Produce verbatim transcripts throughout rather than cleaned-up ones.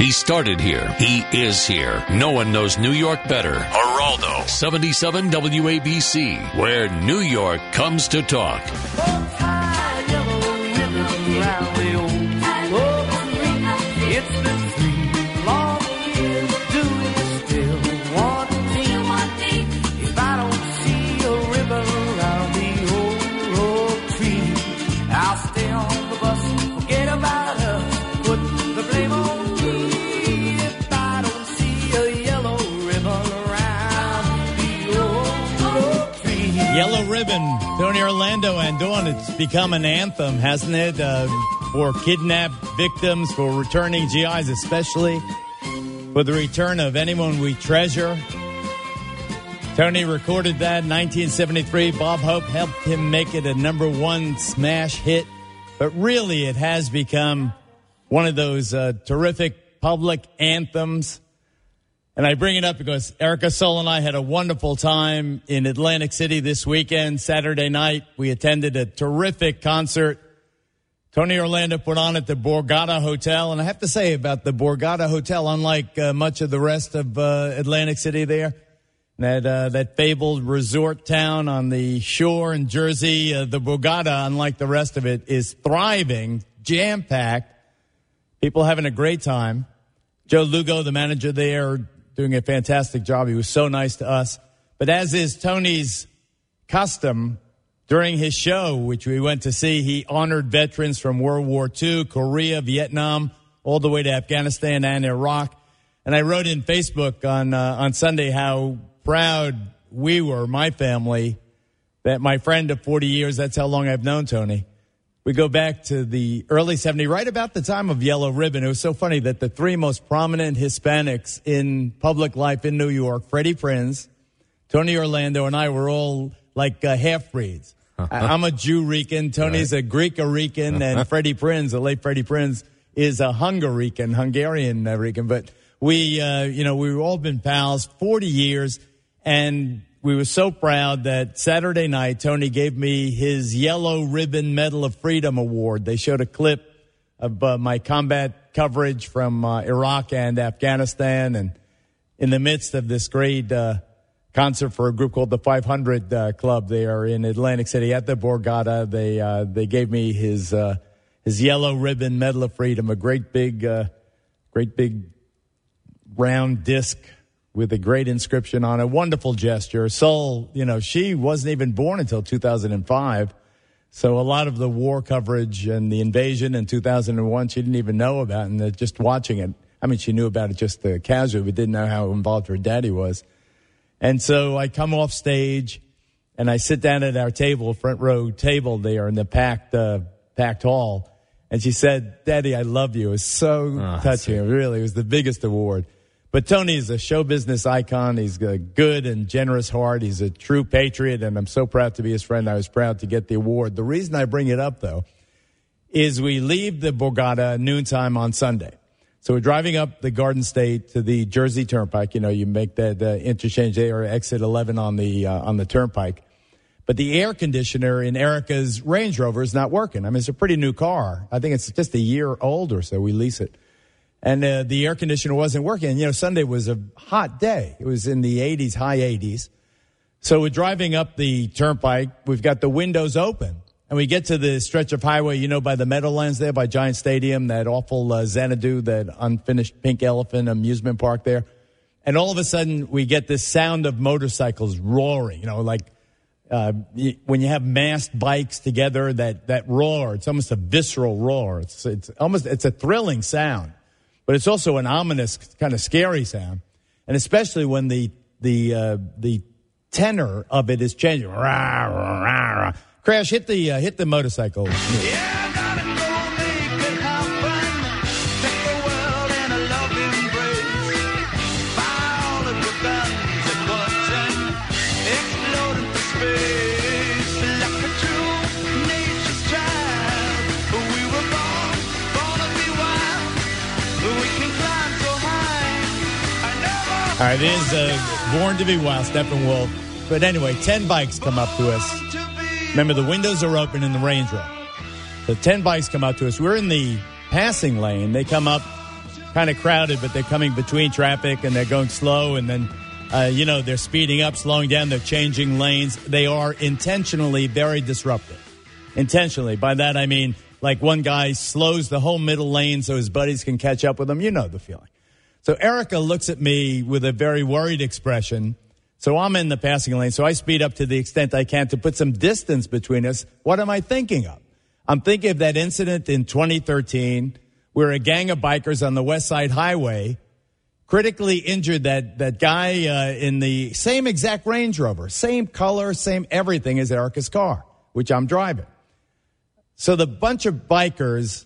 He started here. He is here. No one knows New York better. Geraldo, seventy-seven W A B C, where New York comes to talk. Yellow Ribbon, Tony Orlando and Dawn. It's become an anthem, hasn't it? Uh, for kidnapped victims, for returning G Is especially, for the return of anyone we treasure. Tony recorded that in nineteen seventy-three. Bob Hope helped him make it a number one smash hit. But really, it has become one of those uh, terrific public anthems. And I bring it up because Erica Soul and I had a wonderful time in Atlantic City this weekend. Saturday night, we attended a terrific concert Tony Orlando put on at the Borgata Hotel. And I have to say about the Borgata Hotel, unlike uh, much of the rest of uh, Atlantic City there, that uh, that fabled resort town on the shore in Jersey, uh, the Borgata, unlike the rest of it, is thriving, jam-packed, people having a great time. Joe Lugo, the manager there, doing a fantastic job. He was so nice to us. But as is Tony's custom, during his show, which we went to see, he honored veterans from World War Two, Korea, Vietnam, all the way to Afghanistan and Iraq. And I wrote in Facebook on uh, on Sunday how proud we were, my family, that my friend of forty years, that's how long I've known Tony. We go back to the early seventies, right about the time of Yellow Ribbon. It was so funny that the three most prominent Hispanics in public life in New York, Freddie Prinze, Tony Orlando, and I were all like uh, half-breeds. I'm a Jew-Rican, Tony's right. a Greek-Rican, and Freddie Prinze, the late Freddie Prinze, is a Hungarican, Hungarian-Rican. But we, uh, you know, we've all been pals forty years, and we were so proud that Saturday night, Tony gave me his Yellow Ribbon Medal of Freedom Award. They showed a clip of uh, my combat coverage from uh, Iraq and Afghanistan. And in the midst of this great uh, concert for a group called the five hundred uh, Club there in Atlantic City at the Borgata, they uh, they gave me his uh, his Yellow Ribbon Medal of Freedom, a great big, uh, great big round disc with a great inscription on it. Wonderful gesture. Soul, you know, she wasn't even born until two thousand five. So a lot of the war coverage and the invasion in two thousand one, she didn't even know about. And just watching it, I mean, she knew about it just uh, casually, but didn't know how involved her daddy was. And so I come off stage and I sit down at our table, front row table there in the packed, uh, packed hall. And she said, "Daddy, I love you." It was so oh, touching. It really, it was the biggest award. But Tony is a show business icon. He's a good and generous heart. He's a true patriot, and I'm so proud to be his friend. I was proud to get the award. The reason I bring it up, though, is we leave the Borgata noontime on Sunday. So we're driving up the Garden State to the Jersey Turnpike. You know, you make that uh, interchange there, or exit eleven on the uh, on the Turnpike. But the air conditioner in Erica's Range Rover is not working. I mean, it's a pretty new car. I think it's just a year old or so. We lease it. And uh, the air conditioner wasn't working. You know, Sunday was a hot day. It was in the eighties, high eighties. So we're driving up the turnpike. We've got the windows open. And we get to the stretch of highway, you know, by the Meadowlands there, by Giant Stadium, that awful uh, Xanadu, that unfinished Pink Elephant amusement park there. And all of a sudden, we get this sound of motorcycles roaring, you know, like uh, when you have massed bikes together, that, that roar. It's almost a visceral roar. It's, it's almost, it's a thrilling sound. But it's also an ominous, kind of scary sound, and especially when the the uh, the tenor of it is changing. Rah, rah, rah, rah. Crash, hit the uh, hit the motorcycle. Yeah, darling, go make it happen. Take the world in a loving embrace. Fire all of your guns and bullets and explode into space like a true nature's child. We were born, born to be wild. We can climb so high. I never. All right, it is uh, Born to be Wild, Steppenwolf. But anyway, ten bikes come up to us. Remember, the windows are open in the Range Rover. So ten bikes come up to us. We're in the passing lane. They come up, kind of crowded, but they're coming between traffic and they're going slow, and then, uh, you know, they're speeding up, slowing down, they're changing lanes. They are intentionally very disruptive. Intentionally. By that, I mean, like one guy slows the whole middle lane so his buddies can catch up with him. You know the feeling. So Erica looks at me with a very worried expression. So I'm in the passing lane, so I speed up to the extent I can to put some distance between us. What am I thinking of? I'm thinking of that incident in twenty thirteen where a gang of bikers on the West Side Highway critically injured that, that guy uh, in the same exact Range Rover, same color, same everything as Erica's car, which I'm driving. So the bunch of bikers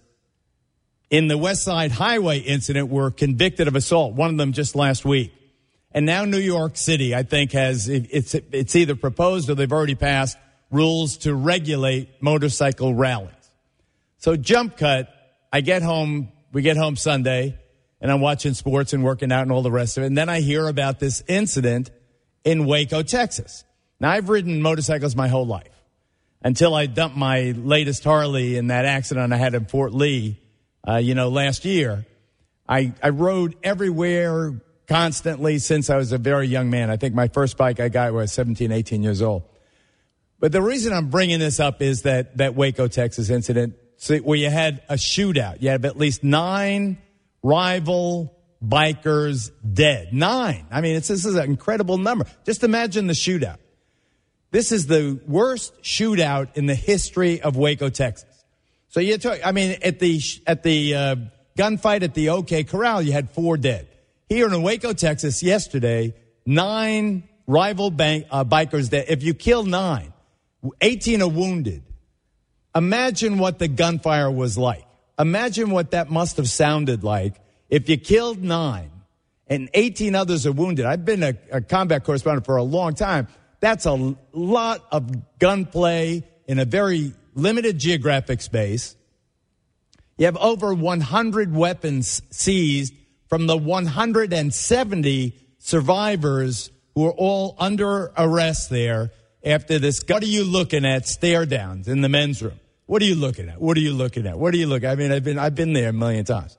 in the West Side Highway incident were convicted of assault, one of them just last week. And now New York City, I think, has, it's, it's either proposed or they've already passed rules to regulate motorcycle rallies. So jump cut, I get home, we get home Sunday, and I'm watching sports and working out and all the rest of it. And then I hear about this incident in Waco, Texas. Now, I've ridden motorcycles my whole life until I dumped my latest Harley in that accident I had in Fort Lee, uh, you know, last year. I, I rode everywhere constantly since I was a very young man. I think my first bike I got when I was seventeen, eighteen years old. But the reason I'm bringing this up is that, that Waco, Texas incident where you had a shootout. You had at least nine rival bikers dead. Nine. I mean, it's, this is an incredible number. Just imagine the shootout. This is the worst shootout in the history of Waco, Texas. So you talk, I mean, at the, at the, uh, gunfight at the OK Corral, you had four dead. Here in Waco, Texas, yesterday, nine rival bank, uh, bikers dead. If you kill nine, eighteen are wounded. Imagine what the gunfire was like. Imagine what that must have sounded like if you killed nine and eighteen others are wounded. I've been a, a combat correspondent for a long time. That's a lot of gunplay in a very limited geographic space. You have over one hundred weapons seized from the one hundred seventy survivors who are all under arrest there after this. What are you looking at? Stare downs in the men's room. What are you looking at? What are you looking at? What are you looking at? I mean, I've been, I've been there a million times.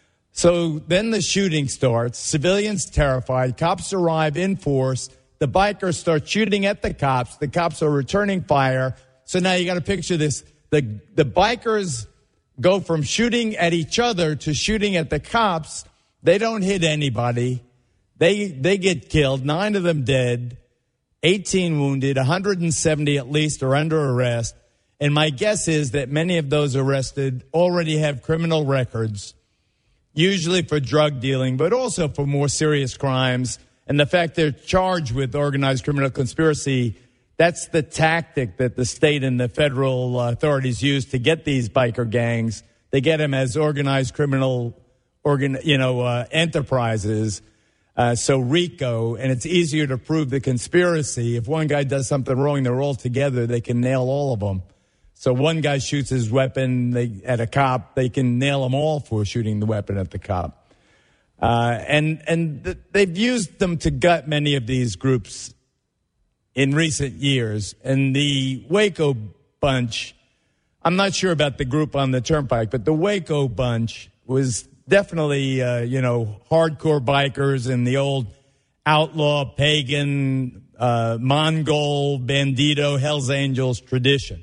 So then the shooting starts. Civilians terrified. Cops arrive in force. The bikers start shooting at the cops. The cops are returning fire. So now you got to picture this. The, the bikers go from shooting at each other to shooting at the cops. They don't hit anybody. They, they get killed. Nine of them dead. eighteen wounded. one hundred seventy at least are under arrest. And my guess is that many of those arrested already have criminal records, usually for drug dealing, but also for more serious crimes. And the fact they're charged with organized criminal conspiracy, that's the tactic that the state and the federal authorities use to get these biker gangs. They get them as organized criminal, organ, you know, uh, enterprises. Uh, so RICO, and it's easier to prove the conspiracy. If one guy does something wrong, they're all together. They can nail all of them. So one guy shoots his weapon they, at a cop, they can nail them all for shooting the weapon at the cop. Uh, and and th- they've used them to gut many of these groups in recent years. And the Waco bunch, I'm not sure about the group on the Turnpike, but the Waco bunch was definitely, uh, you know, hardcore bikers in the old outlaw, pagan, uh, Mongol, Bandito, Hells Angels tradition.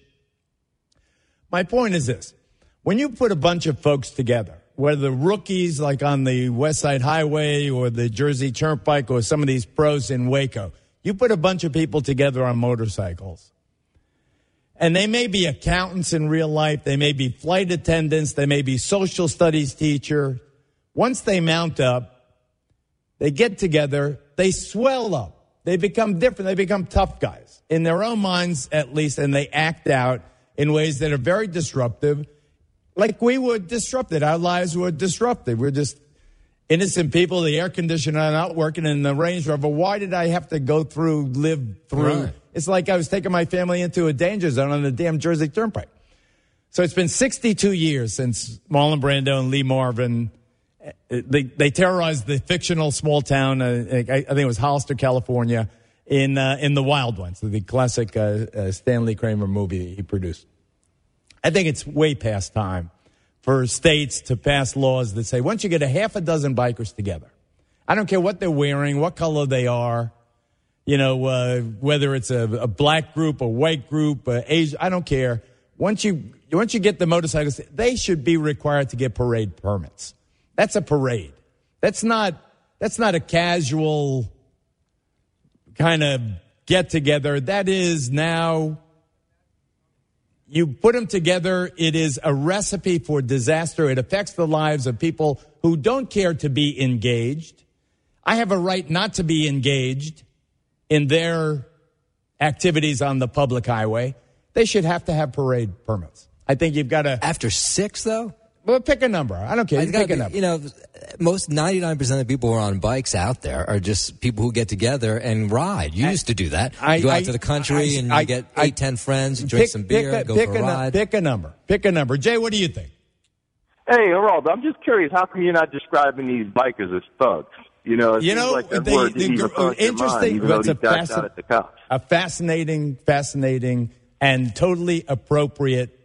My point is this. When you put a bunch of folks together, whether rookies like on the West Side Highway or the Jersey Turnpike or some of these pros in Waco, you put a bunch of people together on motorcycles. And they may be accountants in real life. They may be flight attendants. They may be social studies teacher. Once they mount up, they get together, they swell up. They become different. They become tough guys in their own minds, at least, and they act out in ways that are very disruptive, like we were disrupted. Our lives were disrupted. We're just innocent people. The air conditioner not working in the Range Rover. Why did I have to go through, live through? Right. It's like I was taking my family into a danger zone on the damn Jersey Turnpike. So it's been sixty-two years since Marlon Brando and Lee Marvin, they, they terrorized the fictional small town, uh, I, I think it was Hollister, California, in uh, in The Wild Ones, the classic uh, uh, Stanley Kramer movie he produced. I think it's way past time for states to pass laws that say once you get a half a dozen bikers together, I don't care what they're wearing, what color they are, you know, uh, whether it's a, a black group, a white group, a Asian, I don't care. Once you once you get the motorcycles, they should be required to get parade permits. That's a parade. That's not that's not a casual kind of get together. That is now, you put them together, it is a recipe for disaster. It affects the lives of people who don't care to be engaged. I have a right not to be engaged in their activities on the public highway. They should have to have parade permits. I think you've got to... After six, though? Well, pick a number. I don't care. You pick a number. You know, most ninety-nine percent of the people who are on bikes out there are just people who get together and ride. You I, used to do that. I, you go out I, to the country I, and you I, get eight, I, ten friends, you drink pick, some beer, a, go for a ride. Pick a number. Pick a number. Jay, what do you think? Hey, Geraldo, I'm just curious. How come you're not describing these bikers as thugs? You know, it you seems know, like that they, word they, didn't even cross your mind, even though these guys got at the cops. A fascinating, fascinating, and totally appropriate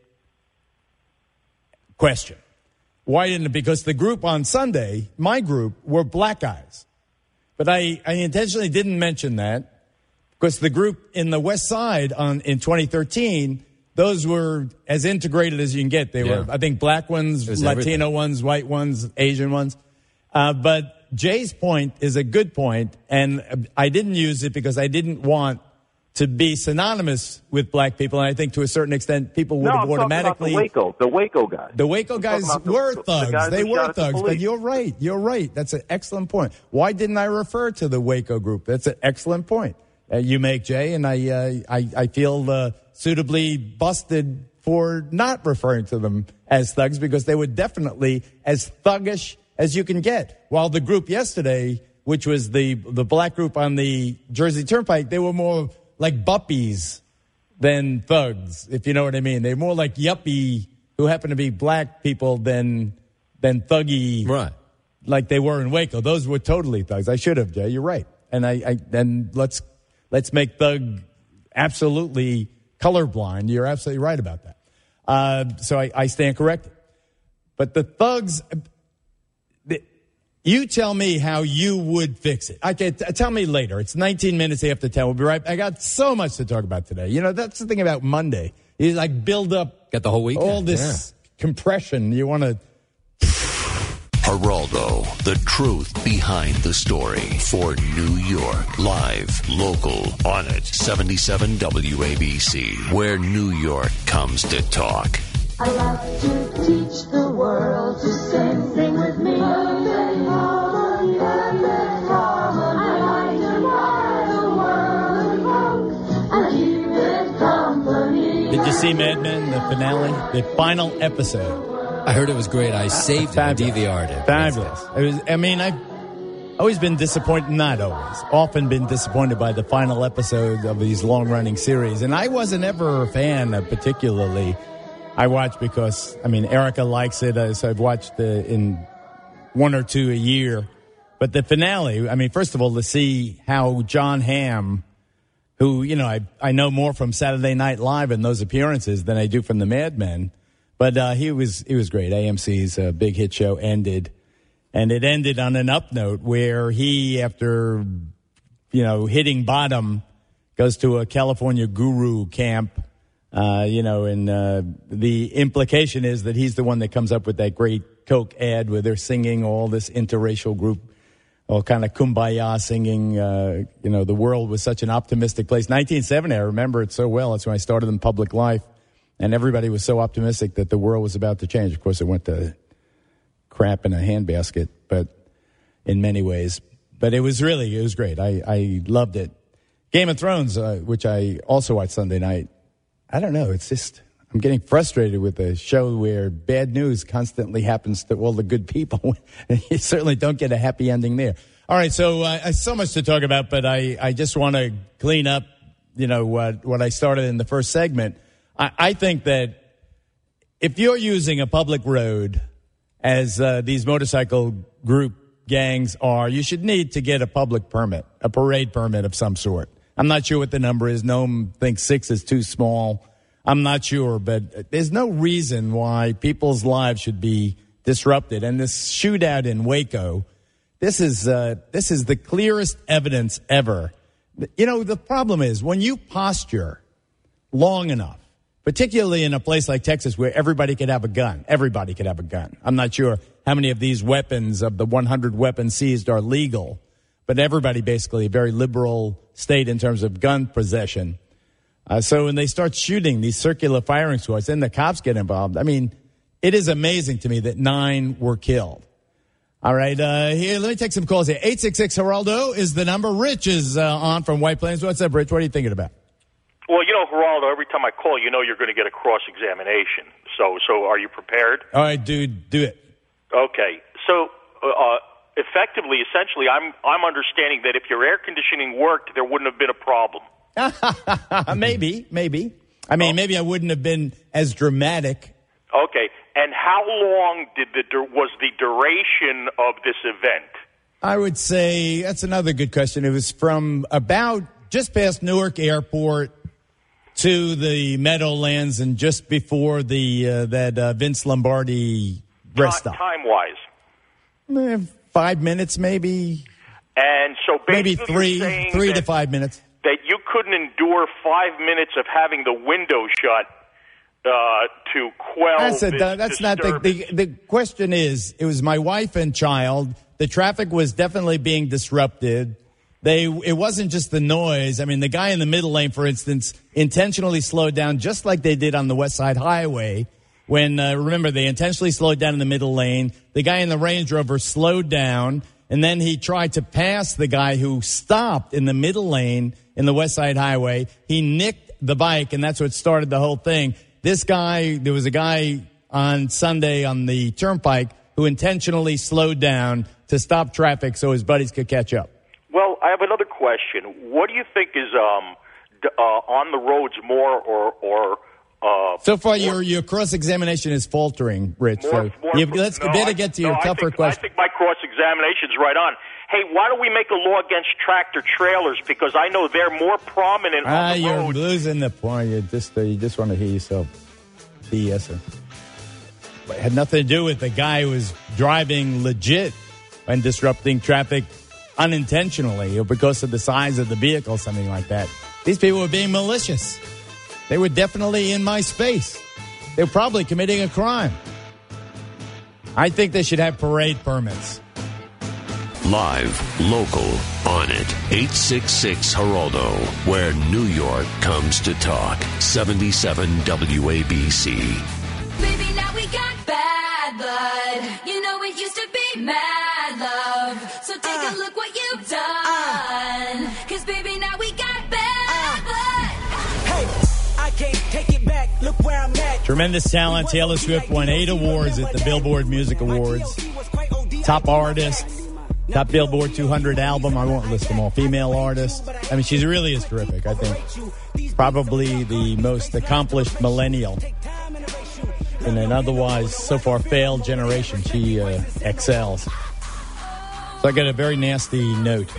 question. Why didn't it? Because the group on Sunday, my group, were black guys. But I, I intentionally didn't mention that because the group in the West Side on in twenty thirteen, those were as integrated as you can get. They yeah. were, I think, black ones, Latino everything. ones, white ones, Asian ones. Uh, but Jay's point is a good point, and I didn't use it because I didn't want to be synonymous with black people, and I think to a certain extent people would no, have I'm automatically... About the Waco, the Waco guys. The Waco guys were the, thugs. The guys they were thugs, but you're right. You're right. That's an excellent point. Why didn't I refer to the Waco group? That's an excellent point. Uh, you make, Jay, and I, uh, I, I feel uh, suitably busted for not referring to them as thugs because they were definitely as thuggish as you can get. While the group yesterday, which was the the black group on the Jersey Turnpike, they were more like buppies than thugs, if you know what I mean. They're more like yuppie who happen to be black people than than thuggy, right? Like they were in Waco. Those were totally thugs. I should have, Jay. You're right. And I, I and let's let's make thug absolutely colorblind. You're absolutely right about that. Uh, so I, I stand corrected. But the thugs. You tell me how you would fix it. Okay, t- tell me later. It's nineteen minutes after ten. We'll be right back. I got so much to talk about today. You know, that's the thing about Monday. You like build up Got the whole weekend. all this yeah. compression. You want to... Geraldo, the truth behind the story for New York. Live, local, on it. seventy-seven W A B C, where New York comes to talk. I love to teach the world to sing, sing with me. Perfect harmony, perfect harmony. I like to ride the world and keep it company. Did you see Mad Men, the finale, the final episode? I heard it was great. I saved it, I D V R'd it. Fabulous. It was. I mean, I've always been disappointed, not always, often been disappointed by the final episode of these long-running series. And I wasn't ever a fan of particularly... I watch because, I mean, Erica likes it, uh, so I've watched uh, in one or two a year. But the finale, I mean, first of all, to see how John Hamm, who, you know, I, I know more from Saturday Night Live and those appearances than I do from the Mad Men, but uh, he was he was great. A M C's uh, big hit show ended, and it ended on an up note where he, after, you know, hitting bottom, goes to a California guru camp. Uh, you know, and uh, the implication is that he's the one that comes up with that great Coke ad where they're singing, all this interracial group, all kind of kumbaya singing. Uh, you know, the world was such an optimistic place. nineteen seventy, I remember it so well. That's when I started in public life, and everybody was so optimistic that the world was about to change. Of course, it went to crap in a handbasket, but in many ways. But it was really, it was great. I, I loved it. Game of Thrones, uh, which I also watched Sunday night. I don't know. It's just, I'm getting frustrated with a show where bad news constantly happens to all the good people. You certainly don't get a happy ending there. All right. So, uh, so much to talk about, but I, I just want to clean up, you know, what, what I started in the first segment. I, I think that if you're using a public road as uh, these motorcycle group gangs are, you should need to get a public permit, a parade permit of some sort. I'm not sure what the number is. Noam thinks six is too small. I'm not sure, but there's no reason why people's lives should be disrupted. And this shootout in Waco, this is uh, this is the clearest evidence ever. You know, the problem is when you posture long enough, particularly in a place like Texas where everybody could have a gun, everybody could have a gun. I'm not sure how many of these weapons, of the one hundred weapons seized, are legal, but everybody basically a very liberal state in terms of gun possession. Uh, so when they start shooting these circular firing squads, then the cops get involved. I mean, it is amazing to me that nine were killed. All right, uh, here, let me take some calls here. eight six six Geraldo is the number. Rich is uh, on from White Plains. What's up, Rich? What are you thinking about? Well, you know, Geraldo, every time I call, you know you're going to get a cross-examination. So so are you prepared? All right, dude, do it. Okay. So uh, effectively, essentially, I'm I'm understanding that if your air conditioning worked, there wouldn't have been a problem. maybe, maybe. I mean, oh. maybe I wouldn't have been as dramatic. Okay. And how long did the was the duration of this event? I would say that's another good question. It was from about just past Newark Airport to the Meadowlands and just before the uh, that uh, Vince Lombardi rest stop. Time-wise? Eh, five minutes, maybe. And so maybe three, three to five minutes. That you couldn't endure five minutes of having the window shut uh, to quell that's a, this That's not the, the the question. Is it was my wife and child. The traffic was definitely being disrupted. They it wasn't just the noise. I mean, the guy in the middle lane, for instance, intentionally slowed down, just like they did on the West Side Highway. When uh, remember, they intentionally slowed down in the middle lane. The guy in the Range Rover slowed down, and then he tried to pass the guy who stopped in the middle lane in the West Side Highway. He nicked the bike, and that's what started the whole thing. This guy, there was a guy on Sunday on the Turnpike who intentionally slowed down to stop traffic so his buddies could catch up. Well, I have another question. What do you think is um, d- uh, on the roads more or... or uh, so far, more, your your cross-examination is faltering, Rich. More, so more, you, let's no, better I, get to no, your I tougher think, question. I think my cross-examination is right on. Hey, why don't we make a law against tractor-trailers? Because I know they're more prominent ah, on the you're road. losing the point. You just, uh, you just want to hear yourself BSing. It had nothing to do with the guy who was driving legit and disrupting traffic unintentionally or because of the size of the vehicle, something like that. These people were being malicious. They were definitely in my space. They were probably committing a crime. I think they should have parade permits. Live, local, on it. eight six six Geraldo, where New York comes to talk. seventy-seven W A B C. Baby, now we got bad blood. You know it used to be mad love. So take uh, a look what you've done. Uh, Cause baby, now we got bad uh, blood. Hey, I can't take it back. Look where I'm at. Tremendous talent. Taylor Swift won eight awards at the Billboard Music Awards. Top artist. Top Billboard two hundred album. I won't list them all. Female artist. I mean, she really is terrific, I think. Probably the most accomplished millennial in an otherwise so far failed generation. She uh, excels. So I got a very nasty note.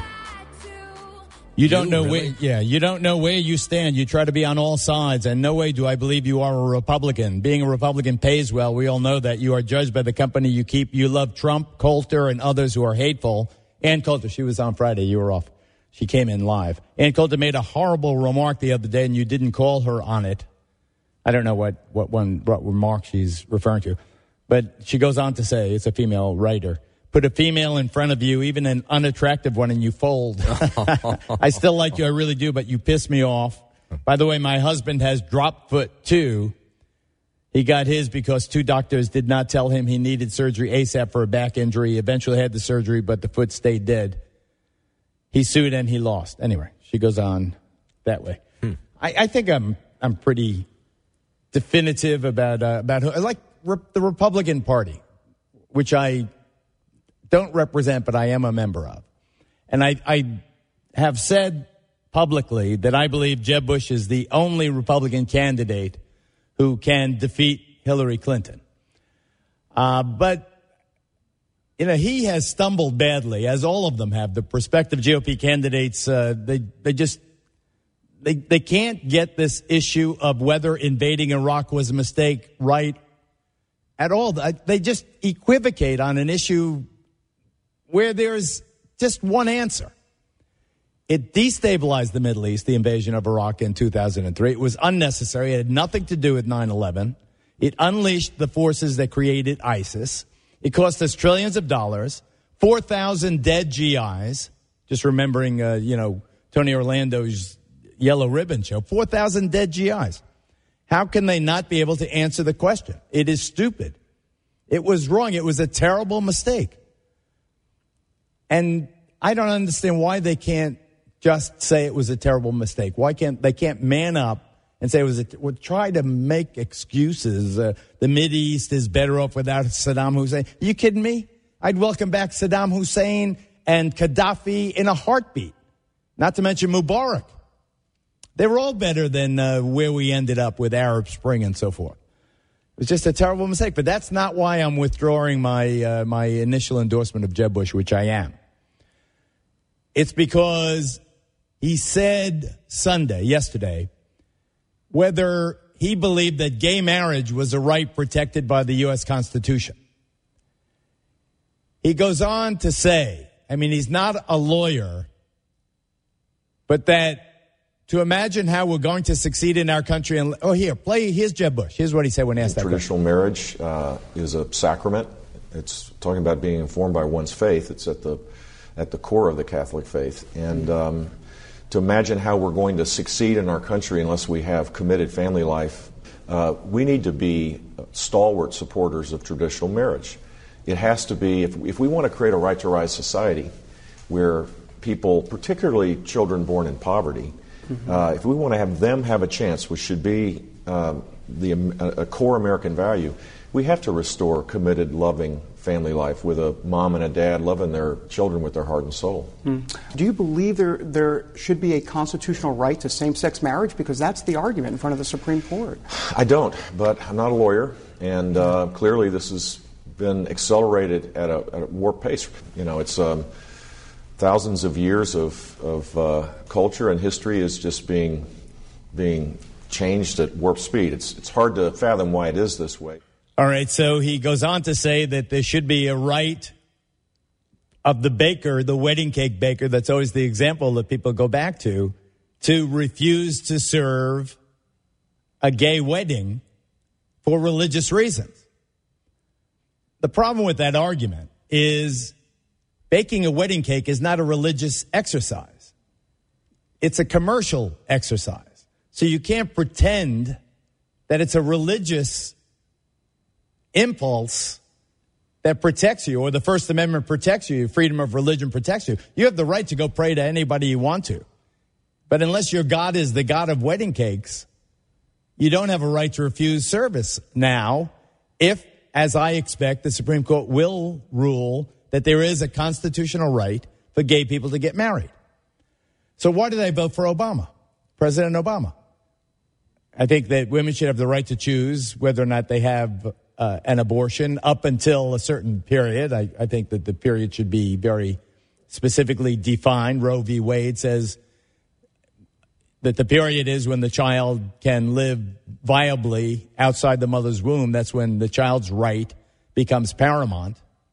You don't you, know really? where, yeah, you don't know where you stand. You try to be on all sides, and no way do I believe you are a Republican. Being a Republican pays well. We all know that. You are judged by the company you keep. You love Trump, Coulter, and others who are hateful. Ann Coulter, she was on Friday. You were off. She came in live. Ann Coulter made a horrible remark the other day, and you didn't call her on it. I don't know what, what one what remark she's referring to. But she goes on to say, it's a female writer, put a female in front of you, even an unattractive one, and you fold. I still like you, I really do, but you piss me off. By the way, my husband has drop foot, too. He got his because two doctors did not tell him he needed surgery ASAP for a back injury. He eventually had the surgery, but the foot stayed dead. He sued and he lost. Anyway, she goes on that way. Hmm. I, I think I'm I'm pretty definitive about uh, about who, like re- the Republican Party, which I don't represent, but I am a member of. And I, I have said publicly that I believe Jeb Bush is the only Republican candidate who can defeat Hillary Clinton. Uh, but, you know, he has stumbled badly, as all of them have. The prospective G O P candidates, uh, they, they just, they, they can't get this issue of whether invading Iraq was a mistake right at all. They just equivocate on an issue where there's just one answer. It destabilized the Middle East, the invasion of Iraq in two thousand three. It was unnecessary. It had nothing to do with nine eleven. It unleashed the forces that created ISIS. It cost us trillions of dollars, four thousand dead G Is. Just remembering, uh, you know, Tony Orlando's Yellow Ribbon show, four thousand dead G Is. How can they not be able to answer the question? It is stupid. It was wrong. It was a terrible mistake. And I don't understand why they can't just say it was a terrible mistake. Why can't they can't man up and say it was a, well, try to make excuses. Uh, the Mideast is better off without Saddam Hussein. Are you kidding me? I'd welcome back Saddam Hussein and Gaddafi in a heartbeat, not to mention Mubarak. They were all better than uh, where we ended up with Arab Spring and so forth. It was just a terrible mistake. But that's not why I'm withdrawing my uh, my initial endorsement of Jeb Bush, which I am. It's because he said Sunday, yesterday, whether he believed that gay marriage was a right protected by the U S Constitution. He goes on to say, I mean, he's not a lawyer, but that to imagine how we're going to succeed in our country. And oh, here, play. Here's Jeb Bush. Here's what he said when asked that Traditional question. marriage uh, is a sacrament. It's talking about being informed by one's faith. It's at the at the core of the Catholic faith. And um, to imagine how we're going to succeed in our country unless we have committed family life, uh, we need to be stalwart supporters of traditional marriage. It has to be, if, if we want to create a right to rise society where people, particularly children born in poverty, mm-hmm. uh, if we want to have them have a chance, which should be um, the, a, a core American value, we have to restore committed, loving family life with a mom and a dad loving their children with their heart and soul. Mm. Do you believe there there should be a constitutional right to same-sex marriage? Because that's the argument in front of the Supreme Court. I don't, but I'm not a lawyer, and uh, clearly this has been accelerated at a, at a warp pace. You know, it's um, thousands of years of, of uh, culture and history is just being being changed at warp speed. It's it's hard to fathom why it is this way. All right, so he goes on to say that there should be a right of the baker, the wedding cake baker, that's always the example that people go back to, to refuse to serve a gay wedding for religious reasons. The problem with that argument is baking a wedding cake is not a religious exercise. It's a commercial exercise. So you can't pretend that it's a religious impulse that protects you, or the First Amendment protects you, freedom of religion protects you. You have the right to go pray to anybody you want to. But unless your God is the God of wedding cakes, you don't have a right to refuse service. Now, if, as I expect, the Supreme Court will rule that there is a constitutional right for gay people to get married. So why did I vote for Obama, President Obama? I think that women should have the right to choose whether or not they have Uh, an abortion up until a certain period. I, I think that the period should be very specifically defined. Roe v. Wade says that the period is when the child can live viably outside the mother's womb. That's when the child's right becomes paramount.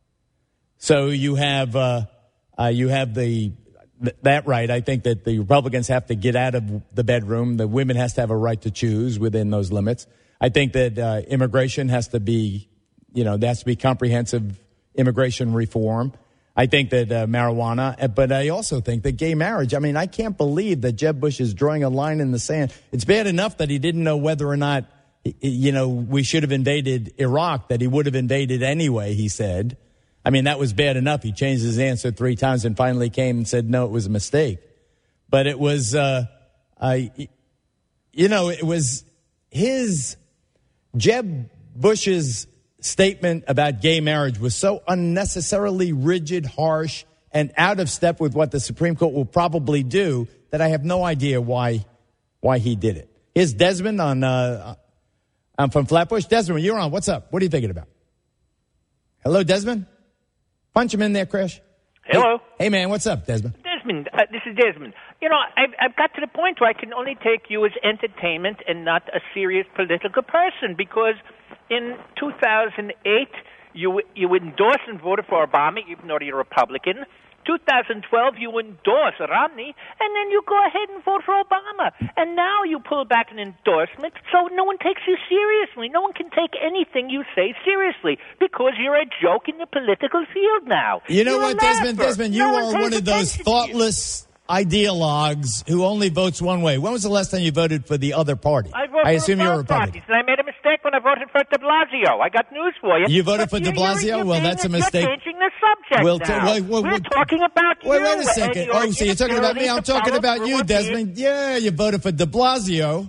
So you have uh, uh, you have the th- that right. I think that the Republicans have to get out of the bedroom. The women has to have a right to choose within those limits. I think that uh, immigration has to be, you know, there has to be comprehensive immigration reform. I think that uh, marijuana, but I also think that gay marriage, I mean, I can't believe that Jeb Bush is drawing a line in the sand. It's bad enough that he didn't know whether or not, you know, we should have invaded Iraq, that he would have invaded anyway, he said. I mean, that was bad enough. He changed his answer three times and finally came and said, no, it was a mistake. But it was, uh, I, you know, it was his... Jeb Bush's statement about gay marriage was so unnecessarily rigid, harsh, and out of step with what the Supreme Court will probably do that I have no idea why why he did it. Here's Desmond on uh, I'm from Flatbush. Desmond, you're on. What's up? What are you thinking about? Hello, Desmond? Punch him in there, Krish. Hello. Hey, hey man, what's up, Desmond? There's Desmond, uh, this is Desmond. You know, I've, I've got to the point where I can only take you as entertainment and not a serious political person, because in two thousand eight, you you endorsed and voted for Obama, even though you're a Republican. two thousand twelve, you endorse Romney, and then you go ahead and vote for Obama. And now you pull back an endorsement, so no one takes you seriously. No one can take anything you say seriously, because you're a joke in the political field now. You know You're what, Desmond? Desmond, you no are one, one of those thoughtless ideologues who only votes one way. When was the last time you voted for the other party? I, voted I assume for you're a both Republican. parties, and I made a mistake when I voted for De Blasio. I got news for you. You voted But for you're- de Blasio? You're, you're Well, being- that's a mistake. You're changing the subject We'll now. ta- wait, wait, We're wait. talking about Wait, you. wait a second. and Oh, your so you're talking about me? I'm inability to talking follow about through you, on Desmond. Yeah, you voted for de Blasio.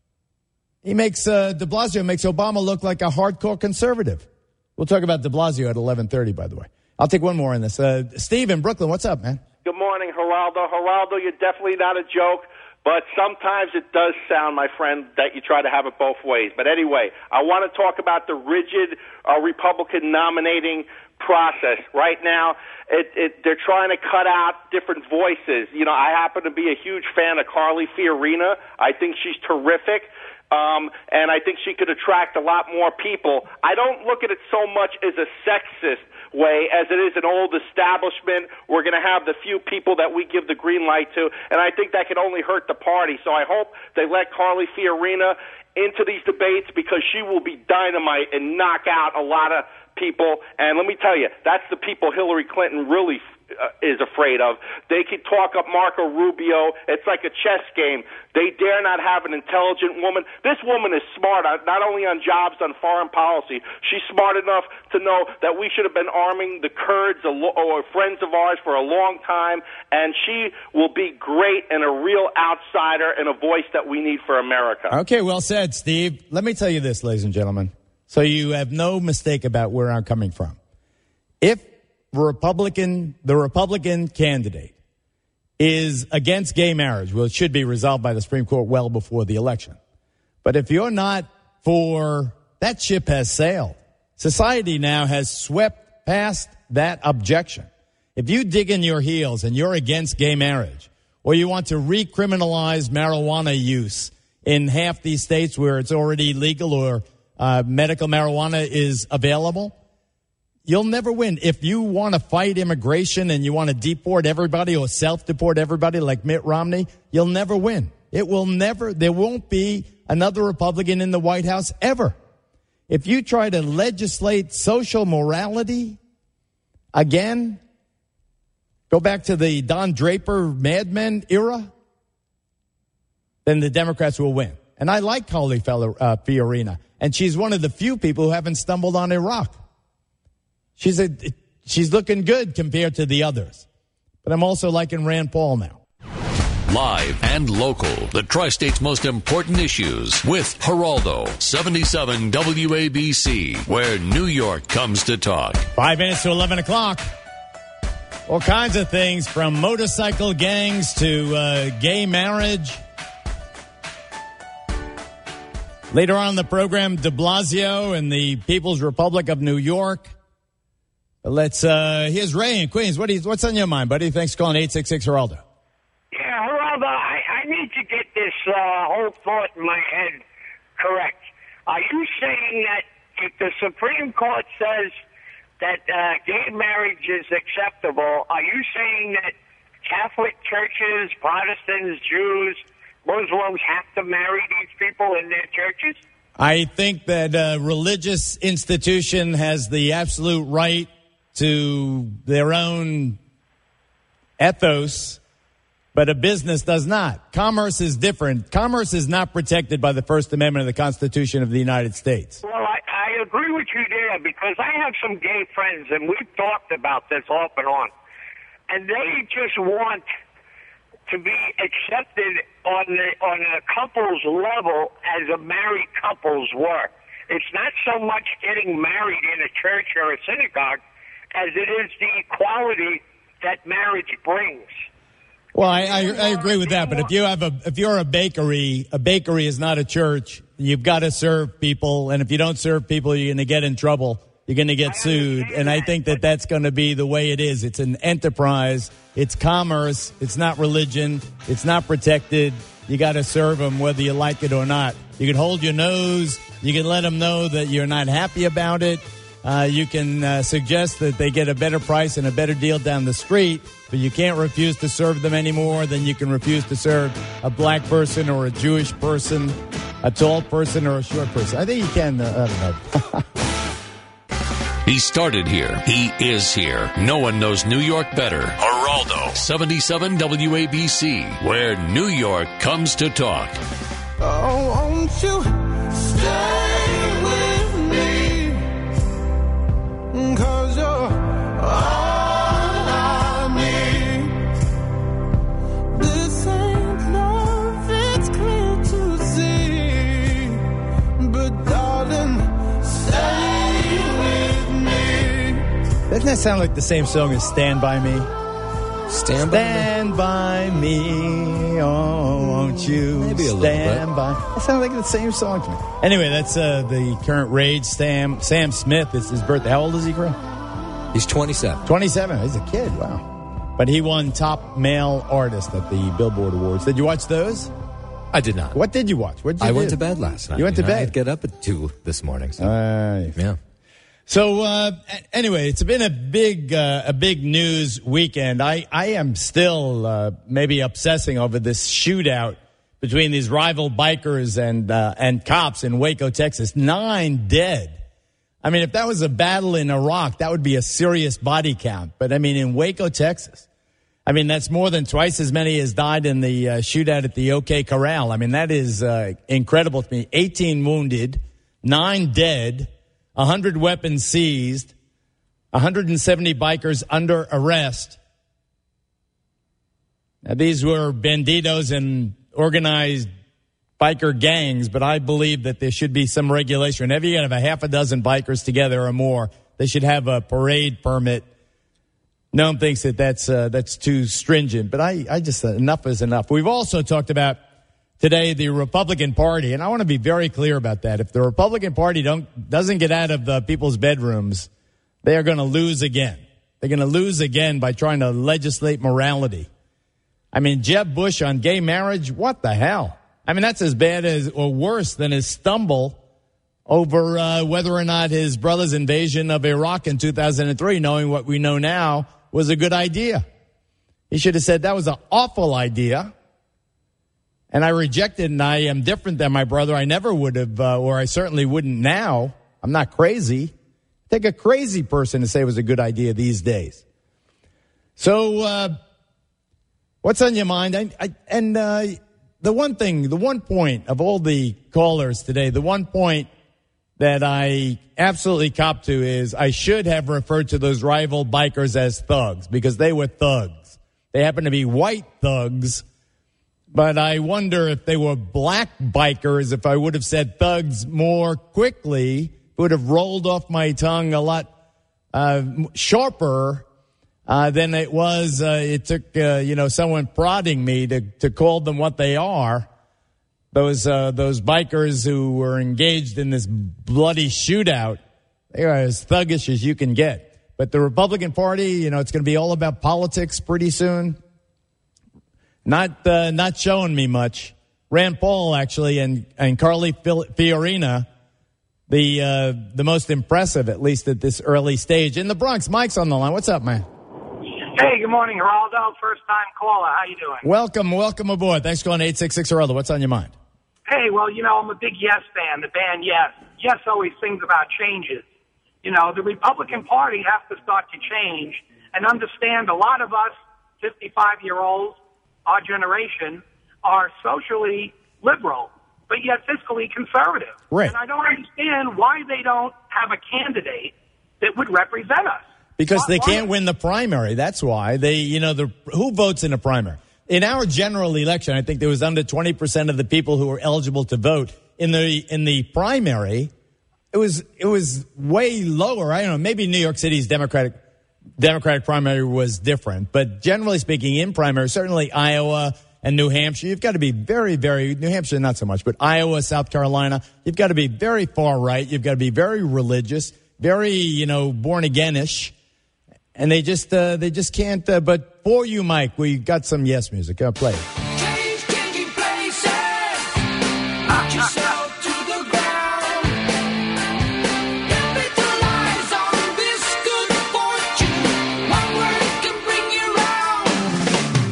He makes, uh, de Blasio makes Obama look like a hardcore conservative. We'll talk about de Blasio at eleven thirty, by the way. I'll take one more in this. Uh, Steve in Brooklyn, what's up, man? Good morning, Geraldo. Geraldo, you're definitely not a joke, but sometimes it does sound, my friend, that you try to have it both ways. But anyway, I want to talk about the rigid uh, Republican nominating process. Right now, it, it, they're trying to cut out different voices. You know, I happen to be a huge fan of Carly Fiorina. I think she's terrific. Um, and I think she could attract a lot more people. I don't look at it so much as a sexist way as it is an old establishment. We're going to have the few people that we give the green light to, and I think that could only hurt the party. So I hope they let Carly Fiorina into these debates, because she will be dynamite and knock out a lot of people. And let me tell you, that's the people Hillary Clinton really uh, is afraid of. They could talk up Marco Rubio. It's like a chess game. They dare not have an intelligent woman. This woman is smart, not only on jobs, on foreign policy. She's smart enough to know that we should have been arming the Kurds or friends of ours for a long time, and she will be great and a real outsider and a voice that we need for America. Okay, well said, Steve. Let me tell you this, ladies and gentlemen, so you have no mistake about where I'm coming from. If Republican, the Republican candidate is against gay marriage, well, it should be resolved by the Supreme Court well before the election. But if you're not for, that ship has sailed. Society now has swept past that objection. If you dig in your heels and you're against gay marriage, or you want to recriminalize marijuana use in half these states where it's already legal or uh, medical marijuana is available, you'll never win. If you want to fight immigration and you want to deport everybody or self-deport everybody like Mitt Romney, you'll never win. It will never, there won't be another Republican in the White House ever. If you try to legislate social morality again, go back to the Don Draper Mad Men era, then the Democrats will win. And I like Carly uh, Fiorina, and she's one of the few people who haven't stumbled on Iraq. She's a, she's looking good compared to the others. But I'm also liking Rand Paul now. Live and local, the Tri-State's most important issues with Geraldo, seventy-seven W A B C, where New York comes to talk. Five minutes to eleven o'clock. All kinds of things, from motorcycle gangs to uh, gay marriage. Later on in the program, de Blasio and the People's Republic of New York. Let's, uh, here's Ray in Queens. What do you, what's on your mind, buddy? Thanks for calling eight six six Geraldo. Yeah, Geraldo, I, I need to get this uh, whole thought in my head correct. Are you saying that if the Supreme Court says that uh, gay marriage is acceptable, are you saying that Catholic churches, Protestants, Jews, Muslims have to marry these people in their churches? I think that a religious institution has the absolute right to their own ethos, but a business does not. Commerce is different. Commerce is not protected by the First Amendment of the Constitution of the United States. Well, I, I agree with you there, because I have some gay friends, and we've talked about this off and on, and they just want to be accepted on the, on a couple's level as a married couples were. It's not so much getting married in a church or a synagogue as it is the equality that marriage brings. Well, I, I, I agree with that, but if you have a if you're a bakery, a bakery is not a church. You've got to serve people, and if you don't serve people, you're going to get in trouble. you're going to get sued. And I think that that's going to be the way it is. It's an enterprise. It's commerce. It's not religion. It's not protected. You got to serve them whether you like it or not. You can hold your nose. You can let them know that you're not happy about it. Uh, you can uh, suggest that they get a better price and a better deal down the street, but you can't refuse to serve them any more than you can refuse to serve a black person or a Jewish person, a tall person or a short person. I think you can. Uh, I don't know. He started here. He is here. No one knows New York better. Geraldo, seventy-seven W A B C, where New York comes to talk. Oh, won't you stay with me? 'Cause you're all I need. This ain't love, it's clear to see. But darling, stay with me. Doesn't that sound like the same song as Stand By Me? Stand by Stand by me, oh, won't you Maybe a little stand bit. by? That sounds like the same song to me. Anyway, that's uh, the current Rage, Sam Sam Smith. It's his birthday. How old is he, Chris? He's twenty-seven. twenty-seven. He's a kid. Wow. But he won top male artist at the Billboard Awards. Did you watch those? I did not. What did you watch? What did you I do? went to bed last night. You went to know, I bed? had to get up at two this morning. So. Uh, yeah. So uh, anyway, it's been a big, uh, a big news weekend. I, I am still uh, maybe obsessing over this shootout between these rival bikers and uh, and cops in Waco, Texas. Nine dead. I mean, if that was a battle in Iraq, that would be a serious body count. But I mean, in Waco, Texas, I mean that's more than twice as many as died in the uh, shootout at the OK Corral. I mean, that is uh, incredible to me. eighteen wounded, nine dead. one hundred weapons seized, one hundred seventy bikers under arrest. Now, these were banditos and organized biker gangs, but I believe that there should be some regulation. Whenever you have a half a dozen bikers together or more, they should have a parade permit. No one thinks that that's, uh, that's too stringent, but I, I just, uh, enough is enough. We've also talked about today the Republican Party, and I want to be very clear about that. If the Republican Party don't doesn't get out of the people's bedrooms, they are going to lose again. They're going to lose again by trying to legislate morality. I mean, Jeb Bush on gay marriage, what the hell? I mean, that's as bad as or worse than his stumble over uh, whether or not his brother's invasion of Iraq in two thousand three, knowing what we know now, was a good idea. He should have said that was an awful idea. And I rejected, and I am different than my brother. I never would have, uh, or I certainly wouldn't now. I'm not crazy. Take a crazy person to say it was a good idea these days. So, uh, what's on your mind? I, I, and uh, the one thing, the one point of all the callers today, the one point that I absolutely cop to is I should have referred to those rival bikers as thugs because they were thugs. They happen to be white thugs. But I wonder if they were black bikers, if I would have said thugs more quickly, it would have rolled off my tongue a lot uh, sharper uh, than it was. Uh, it took, uh, you know, someone prodding me to, to call them what they are. Those uh, those bikers who were engaged in this bloody shootout, they are as thuggish as you can get. But the Republican Party, you know, it's going to be all about politics pretty soon. Not uh, not showing me much. Rand Paul, actually, and, and Carly Fiorina, the uh, the most impressive, at least at this early stage. In the Bronx, Mike's on the line. What's up, man? Hey, good morning, Geraldo. First-time caller. How you doing? Welcome, welcome aboard. Thanks for calling eight six six Geraldo. What's on your mind? Hey, well, you know, I'm a big Yes fan, the band Yes. Yes always sings about changes. You know, the Republican Party has to start to change and understand a lot of us fifty-five-year-olds, our generation, are socially liberal, but yet fiscally conservative. Right. And I don't understand why they don't have a candidate that would represent us. Because why, they why? can't win the primary. That's why. They, you know, the who votes in a primary? In our general election, I think there was under twenty percent of the people who were eligible to vote. In the in the primary, it was it was way lower. I don't know, maybe New York City's Democratic Democratic primary was different, but generally speaking, in primary, certainly Iowa and New Hampshire, you've got to be very, very, New Hampshire not so much, but Iowa, South Carolina, you've got to be very far right. You've got to be very religious. very, you know, born again-ish, and they just uh, they just can't. Uh, but for you, Mike, we got some yes music. Uh, play. Change taking places. Knock yourself to the ground. Capitalize on this good fortune. One word can bring you round.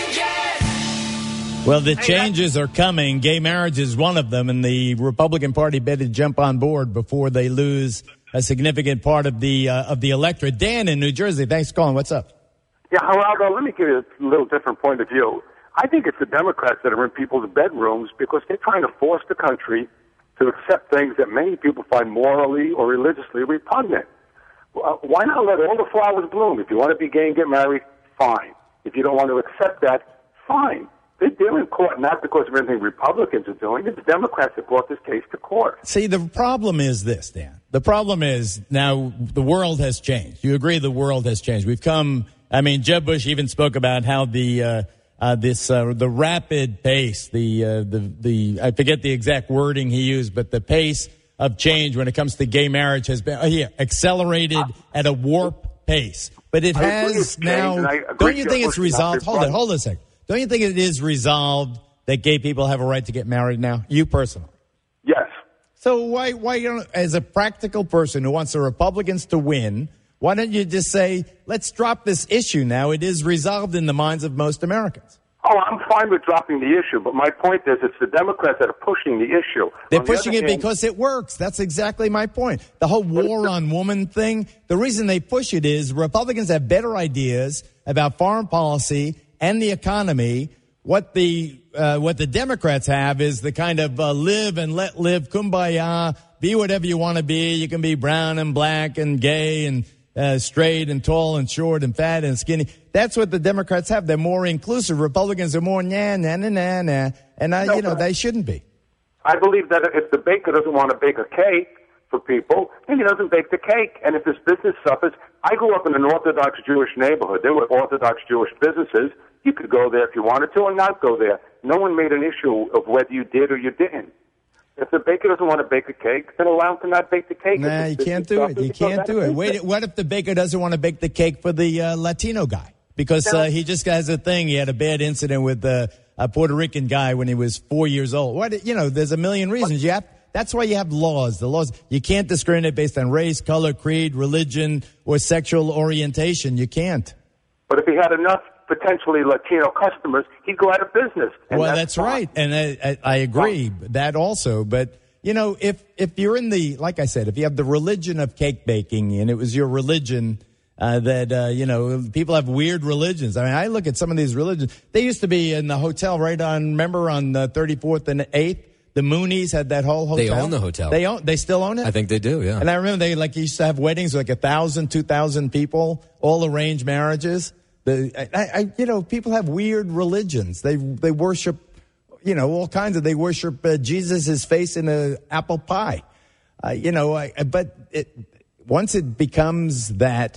Changes. Well, the changes are coming. Gay marriage is one of them, and the Republican Party better jump on board before they lose a significant part of the uh, of the electorate. Dan in New Jersey, thanks for calling. What's up? Yeah, Geraldo, let me give you a little different point of view. I think it's the Democrats that are in people's bedrooms because they're trying to force the country to accept things that many people find morally or religiously repugnant. Uh, why not let all the flowers bloom? If you want to be gay and get married, fine. If you don't want to accept that, fine. They're in court not because of anything Republicans are doing. It's the Democrats that brought this case to court. See, the problem is this, Dan. The problem is now the world has changed. You agree the world has changed. We've come, I mean, Jeb Bush even spoke about how the, uh, uh, this, uh, the rapid pace, the, uh, the, the, I forget the exact wording he used, but the pace of change when it comes to gay marriage has been, oh yeah, accelerated at a warp pace. But it I agree has it's changed, now, and I agree don't you Jeb think Bush it's is not resolved? Hold on, hold on a second. Don't you think it is resolved that gay people have a right to get married now? You personally? Yes. So why, why, you know, as a practical person who wants the Republicans to win, why don't you just say, let's drop this issue now? It is resolved in the minds of most Americans. Oh, I'm fine with dropping the issue, but my point is it's the Democrats that are pushing the issue. They're On the pushing other it hand- because it works. That's exactly my point. The whole war on woman thing, the reason they push it is Republicans have better ideas about foreign policy and the economy. What the uh, what the Democrats have is the kind of uh, live and let live, kumbaya, be whatever you want to be. You can be brown and black and gay and uh, straight and tall and short and fat and skinny. That's what the Democrats have. They're more inclusive. Republicans are more nah, nah, nah, nah, nah. And, I, No, you know, but- they shouldn't be. I believe that if the baker doesn't want to bake a cake for people, then he doesn't bake the cake. And if this business suffers, I grew up in an Orthodox Jewish neighborhood. There were Orthodox Jewish businesses. You could go there if you wanted to or not go there. No one made an issue of whether you did or you didn't. If the baker doesn't want to bake a cake, then allow him to not bake the cake. Nah, you can't do it. You can't do it. Wait, what if the baker doesn't want to bake the cake for the uh, Latino guy? Because uh, he just has a thing. He had a bad incident with uh, a Puerto Rican guy when he was four years old. What, you know, there's a million reasons. You have, that's why you have laws. The laws, you can't discriminate based on race, color, creed, religion, or sexual orientation. You can't. But if he had enough potentially Latino customers, he'd go out of business. And Well, that's that's right. And I, I, I agree that also. But, you know, if, if you're in the, like I said, if you have the religion of cake baking and it was your religion, uh, that, uh, you know, people have weird religions. I mean, I look at some of these religions. They used to be in the hotel right on, remember on uh, thirty-fourth and eighth? The Moonies had that whole hotel. They own the hotel. They own, they still own it? I think they do, yeah. And I remember they like used to have weddings with like a thousand, two thousand people, all arranged marriages. The, I, I, you know, people have weird religions. They, they worship, you know, all kinds of, they worship uh, Jesus' face in an apple pie. Uh, you know, I, but it, once it becomes that.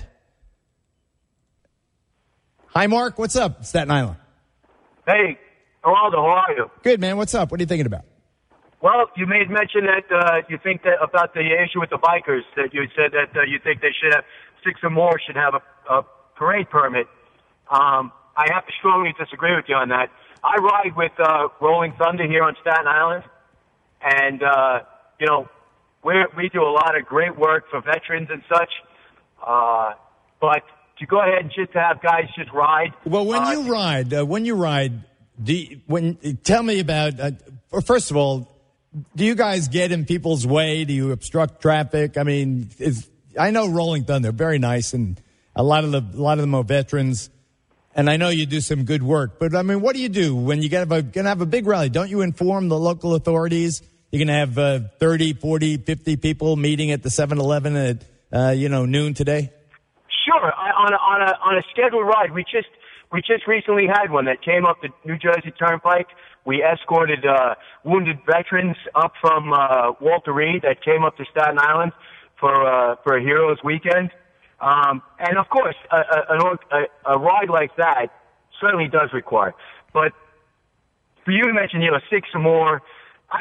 Hi, Mark. What's up? Staten Island. Hey, Geraldo, how are you? Good, man. What's up? What are you thinking about? Well, you made mention that uh, you think that about the issue with the bikers, that you said that uh, you think they should have, six or more should have a, a parade permit. Um, I have to strongly disagree with you on that. I ride with uh, Rolling Thunder here on Staten Island, and, uh, you know, we we do a lot of great work for veterans and such, uh, but to go ahead and just have guys just ride. Well, when uh, you ride, uh, when you ride, do you, when tell me about. Uh, first of all, do you guys get in people's way? Do you obstruct traffic? I mean, is, I know Rolling Thunder, very nice, and a lot of the a lot of them are veterans, and I know you do some good work. But I mean, what do you do when you get a, gonna have a big rally? Don't you inform the local authorities? You're gonna have uh, thirty, forty, fifty people meeting at the seven eleven at uh, you know noon today. Sure, I, on a, on a on a scheduled ride, we just we just recently had one that came up the New Jersey Turnpike. We escorted uh, wounded veterans up from uh, Walter Reed that came up to Staten Island for uh, for a Heroes Weekend, um, and of course, a, a, a, a ride like that certainly does require. But for you to mention, you know, six or more, I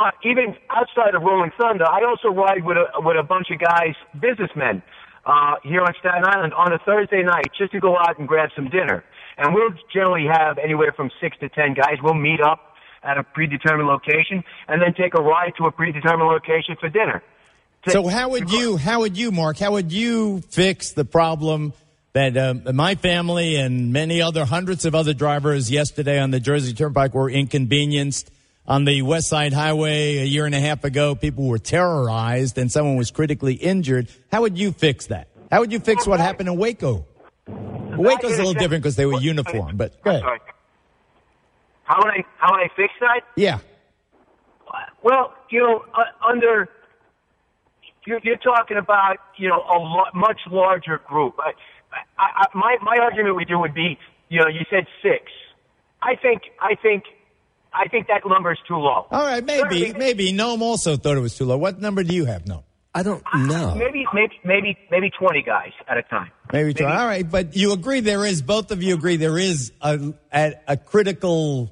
uh, even outside of Rolling Thunder, I also ride with a with a bunch of guys, businessmen, uh, here on Staten Island on a Thursday night, just to go out and grab some dinner. And we'll generally have anywhere from six to ten guys. We'll meet up at a predetermined location and then take a ride to a predetermined location for dinner. So how would you, how would you, Mark, how would you fix the problem that uh, my family and many other hundreds of other drivers yesterday on the Jersey Turnpike were inconvenienced? On the West Side Highway a year and a half ago, people were terrorized and someone was critically injured. How would you fix that? How would you fix what happened in Waco? Waco's a little different because they were uniformed, but go ahead. How would I, how would I fix that? Yeah. Well, you know, uh, under, you're, you're talking about, you know, a lo- much larger group. I, I, I, my, my argument with you would be, you know, you said six. I think, I think, I think that number is too low. All right, maybe, maybe. Noam also thought it was too low. What number do you have, Noam? I don't know. Maybe, maybe, maybe, maybe twenty guys at a time. Maybe twenty. All right, but you agree there is, both of you agree there is a, a, a critical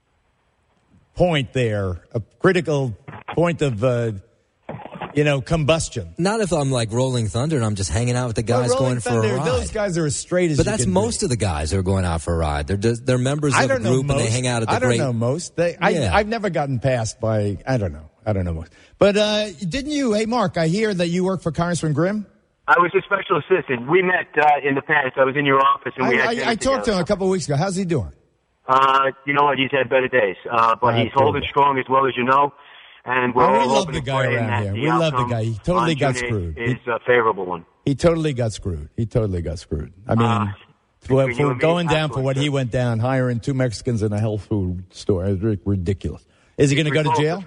point there, a critical point of, uh, you know, combustion. Not if I'm like Rolling Thunder and I'm just hanging out with the guys well, going Thunder, for a ride. Those guys are as straight as But you that's can most be. of the guys who are going out for a ride. They're just, they're members I of a don't know group most. and they hang out at the I don't great. know most. They, I, Yeah. I've never gotten passed by, I don't know. I don't know most. But uh, didn't you, hey, Mark, I hear that you work for Congressman Grimm? I was a special assistant. We met uh, in the past. I was in your office, and we I, had I, I talked to him a couple of weeks ago. How's he doing? Uh, you know what? He's had better days, uh, but All he's right, cool. holding strong as well as you know. And we're Oh, we all love hoping the and guy praying around that here. the We love the outcome guy. He totally on got June screwed. Is a favorable one. He totally got screwed. He totally got screwed. I mean, Uh, for, between you for and me, going down for absolutely. what he went down, hiring two Mexicans in a health food store, it was ridiculous. Is he going to go to jail?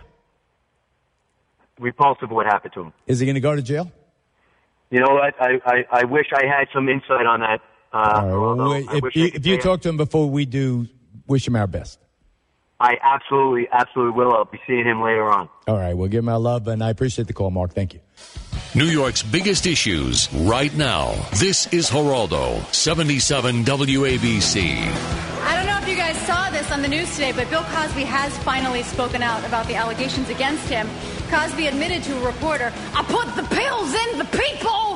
Repulsive what happened to him. Is he going to go to jail? You know what? I, I, I wish I had some insight on that. Uh, All right, well, although we- I if wish you, I could if you say talk to him before we do, wish him our best. I absolutely, absolutely will. I'll be seeing him later on. All right, we'll give him our love, and I appreciate the call, Mark. Thank you. New York's biggest issues right now. This is Geraldo, seventy-seven W A B C. I don't know if you guys saw this on the news today, but Bill Cosby has finally spoken out about the allegations against him. Cosby admitted to a reporter, I put the pills in the people.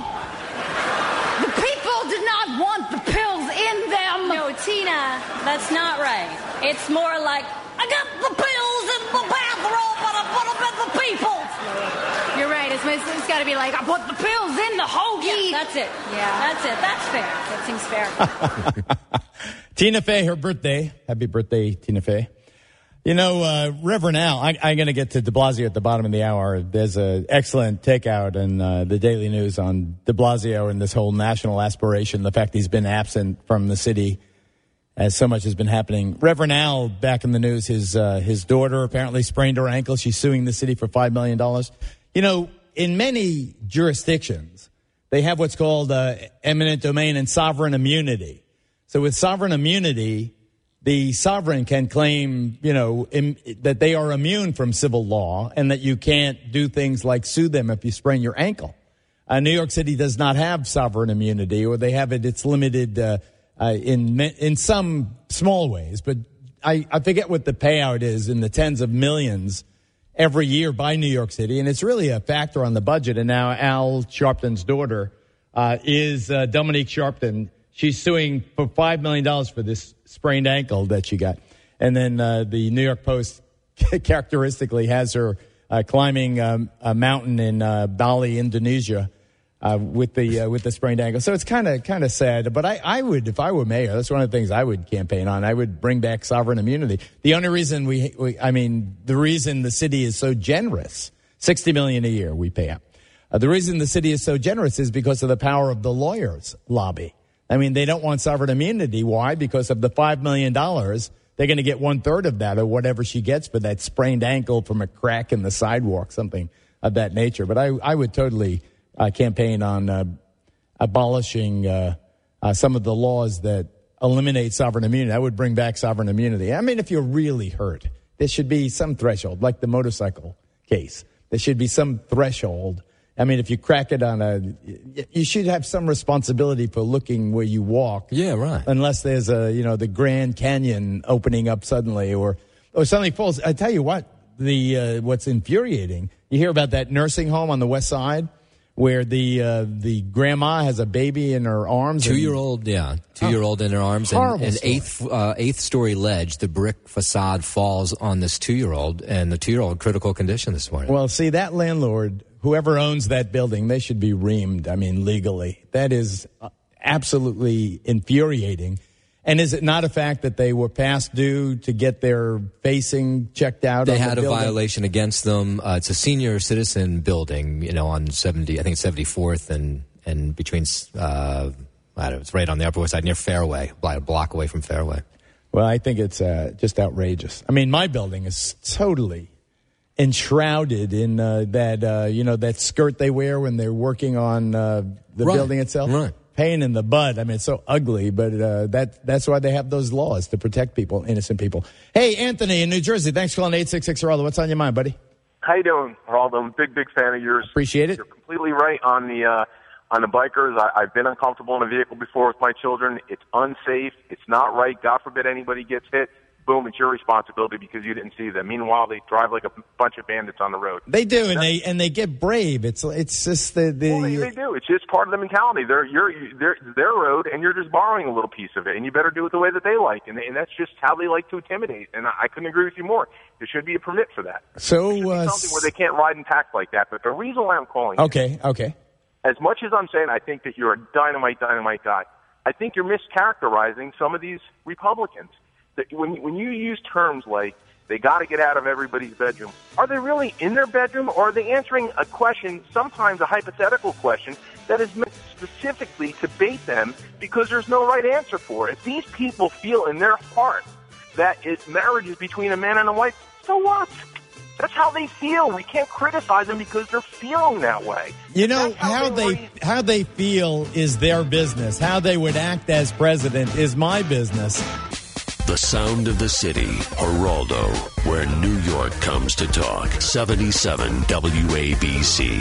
The people did not want the pills in them. No, Tina, that's not right. It's more like, I got the pills in the bathroom, but I put them in the people. You're right. It's, it's got to be like, I put the pills in the hoagie. Yeah, that's it. Yeah, that's it. That's fair. That seems fair. Tina Fey, her birthday. Happy birthday, Tina Fey. You know, uh, Reverend Al, I, I'm going to get to de Blasio at the bottom of the hour. There's an excellent takeout in uh, the Daily News on de Blasio and this whole national aspiration, the fact he's been absent from the city as so much has been happening. Reverend Al, back in the news, his uh, his daughter apparently sprained her ankle. She's suing the city for five million dollars. You know, in many jurisdictions, they have what's called uh, eminent domain and sovereign immunity. So with sovereign immunity, the sovereign can claim, you know, im- that they are immune from civil law and that you can't do things like sue them if you sprain your ankle. Uh, New York City does not have sovereign immunity, or they have it, it's limited uh, uh, in in some small ways. But I, I forget what the payout is in the tens of millions every year by New York City, and it's really a factor on the budget. And now Al Sharpton's daughter uh, is uh, Dominique Sharpton. She's suing for five million dollars for this sprained ankle that she got. And then uh, the New York Post characteristically has her uh, climbing um, a mountain in uh, Bali, Indonesia, uh, with the uh, with the sprained ankle. So it's kind of kind of sad. But I, I would, if I were mayor, that's one of the things I would campaign on. I would bring back sovereign immunity. The only reason we, we I mean, the reason the city is so generous, sixty million dollars a year we pay out. Uh, the reason the city is so generous is because of the power of the lawyers' lobby. I mean, they don't want sovereign immunity. Why? Because of the five million dollars, they're going to get one third of that or whatever she gets for that sprained ankle from a crack in the sidewalk, something of that nature. But I, I would totally uh, campaign on uh, abolishing uh, uh, some of the laws that eliminate sovereign immunity. I would bring back sovereign immunity. I mean, if you're really hurt, there should be some threshold, like the motorcycle case. There should be some threshold. I mean, if you crack it on a, you should have some responsibility for looking where you walk. Yeah, right. Unless there's a, you know, the Grand Canyon opening up suddenly or, or something falls. I tell you what, the uh, what's infuriating, you hear about that nursing home on the west side where the uh, the grandma has a baby in her arms. Two-year-old, yeah. Two-year-old in her arms. And an eighth, uh, eighth-story ledge, the brick facade falls on this two-year-old, and the two-year-old critical condition this morning. Well, see, that landlord, whoever owns that building, they should be reamed, I mean, legally. That is absolutely infuriating. And is it not a fact that they were past due to get their facing checked out? They on had the a building? violation against them. Uh, it's a senior citizen building, you know, on seventy, I think it's seventy-fourth and, and between, uh, I don't know, it's right on the Upper West Side near Fairway, a block away from Fairway. Well, I think it's uh, just outrageous. I mean, my building is totally enshrouded in uh, that, uh, you know, that skirt they wear when they're working on uh, the Right. building itself. Right. Pain in the butt. I mean, it's so ugly, but uh, that that's why they have those laws, to protect people, innocent people. Hey, Anthony in New Jersey, thanks for calling eight six six Geraldo. What's on your mind, buddy? How you doing, Geraldo? I'm a big, big fan of yours. Appreciate it. You're completely right on the uh, on the bikers. I, I've been uncomfortable in a vehicle before with my children. It's unsafe. It's not right. God forbid anybody gets hit. Boom, it's your responsibility because you didn't see them. Meanwhile, they drive like a bunch of bandits on the road. They do, and they and they get brave. It's it's just the the. Well, they, they do. It's just part of the mentality. They're you're they're their road, and you're just borrowing a little piece of it, and you better do it the way that they like, and, they, and that's just how they like to intimidate. And I, I couldn't agree with you more. There should be a permit for that. So there should be uh, something where they can't ride and tack like that. But the reason why I'm calling, okay, okay. as much as I'm saying I think that you're a dynamite, dynamite guy, I think you're mischaracterizing some of these Republicans. That when when you use terms like they got to get out of everybody's bedroom, are they really in their bedroom, or are they answering a question, sometimes a hypothetical question, that is meant specifically to bait them because there's no right answer for it? If these people feel in their heart that it, marriage is between a man and a wife, so what? That's how they feel. We can't criticize them because they're feeling that way. You know, how, how they, they how they feel is their business. How they would act as president is my business. The sound of the city, Geraldo, where New York comes to talk. seventy-seven W A B C.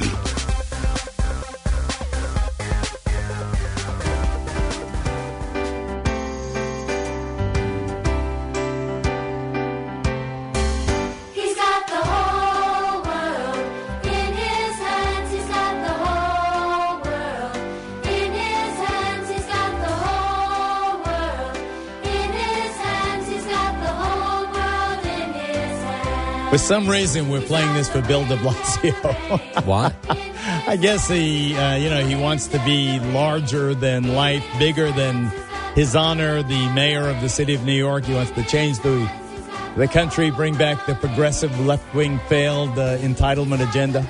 He's got the whole world in his hands. He's got the whole world in his hands. He's got the whole world in his hands. He's got the whole world in his hands. For some reason, we're playing this for Bill de Blasio. What? I guess he, uh, you know, he wants to be larger than life, bigger than his honor, the mayor of the city of New York. He wants to change the the country, bring back the progressive left-wing failed uh, entitlement agenda.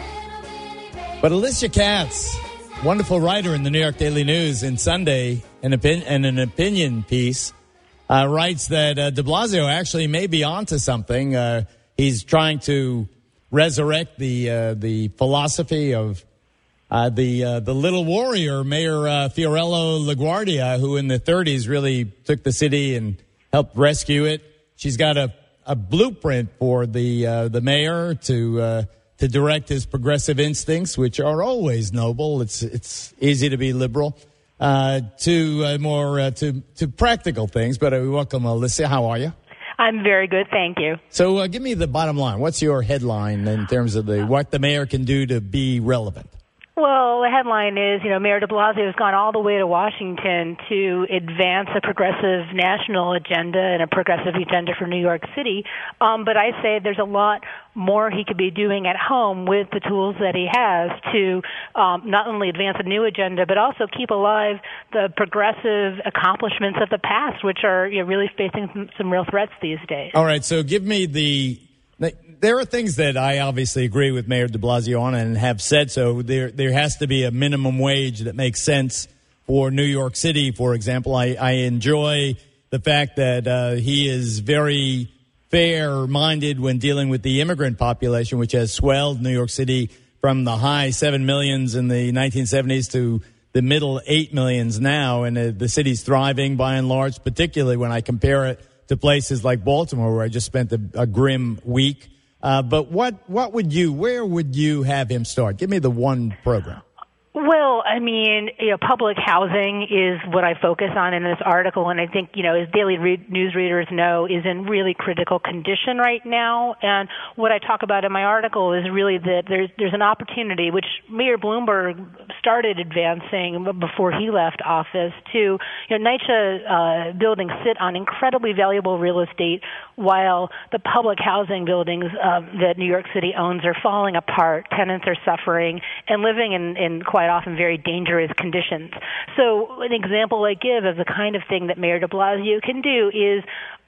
But Alicia Katz, wonderful writer in the New York Daily News, in Sunday, an opin- and an opinion piece, uh, writes that uh, de Blasio actually may be onto something. Uh, he's trying to resurrect the uh, the philosophy of uh, the uh, the little warrior, Mayor uh, Fiorello LaGuardia, who in the thirties really took the city and helped rescue it. She's got a, a blueprint for the uh, the mayor to uh, to direct his progressive instincts, which are always noble. It's it's easy to be liberal. Uh, to uh, more uh, to to practical things. But uh, we welcome Alicia. How are you? I'm very good, thank you. So uh, give me the bottom line. What's your headline in terms of the what the mayor can do to be relevant? Well, the headline is, you know, Mayor de Blasio has gone all the way to Washington to advance a progressive national agenda and a progressive agenda for New York City. Um, but I say there's a lot more he could be doing at home with the tools that he has to um, not only advance a new agenda, but also keep alive the progressive accomplishments of the past, which are, you know, really facing some, some real threats these days. All right, so give me the... There are things that I obviously agree with Mayor de Blasio on and have said so. There there has to be a minimum wage that makes sense for New York City, for example. I, I enjoy the fact that uh, he is very fair-minded when dealing with the immigrant population, which has swelled New York City from the high seven millions in the nineteen seventies to the middle eight millions now. And uh, the city's thriving by and large, particularly when I compare it to places like Baltimore, where I just spent a, a grim week. Uh, but what what would you, where would you have him start? Give me the one program. Well, I mean, you know, public housing is what I focus on in this article, and I think, you know, as daily re- news readers know, is in really critical condition right now. And what I talk about in my article is really that there's there's an opportunity, which Mayor Bloomberg started advancing before he left office, to, you know, NYCHA uh, buildings sit on incredibly valuable real estate while the public housing buildings uh, that New York City owns are falling apart, tenants are suffering, and living in, in quite often very dangerous conditions. So an example I give of the kind of thing that Mayor de Blasio can do is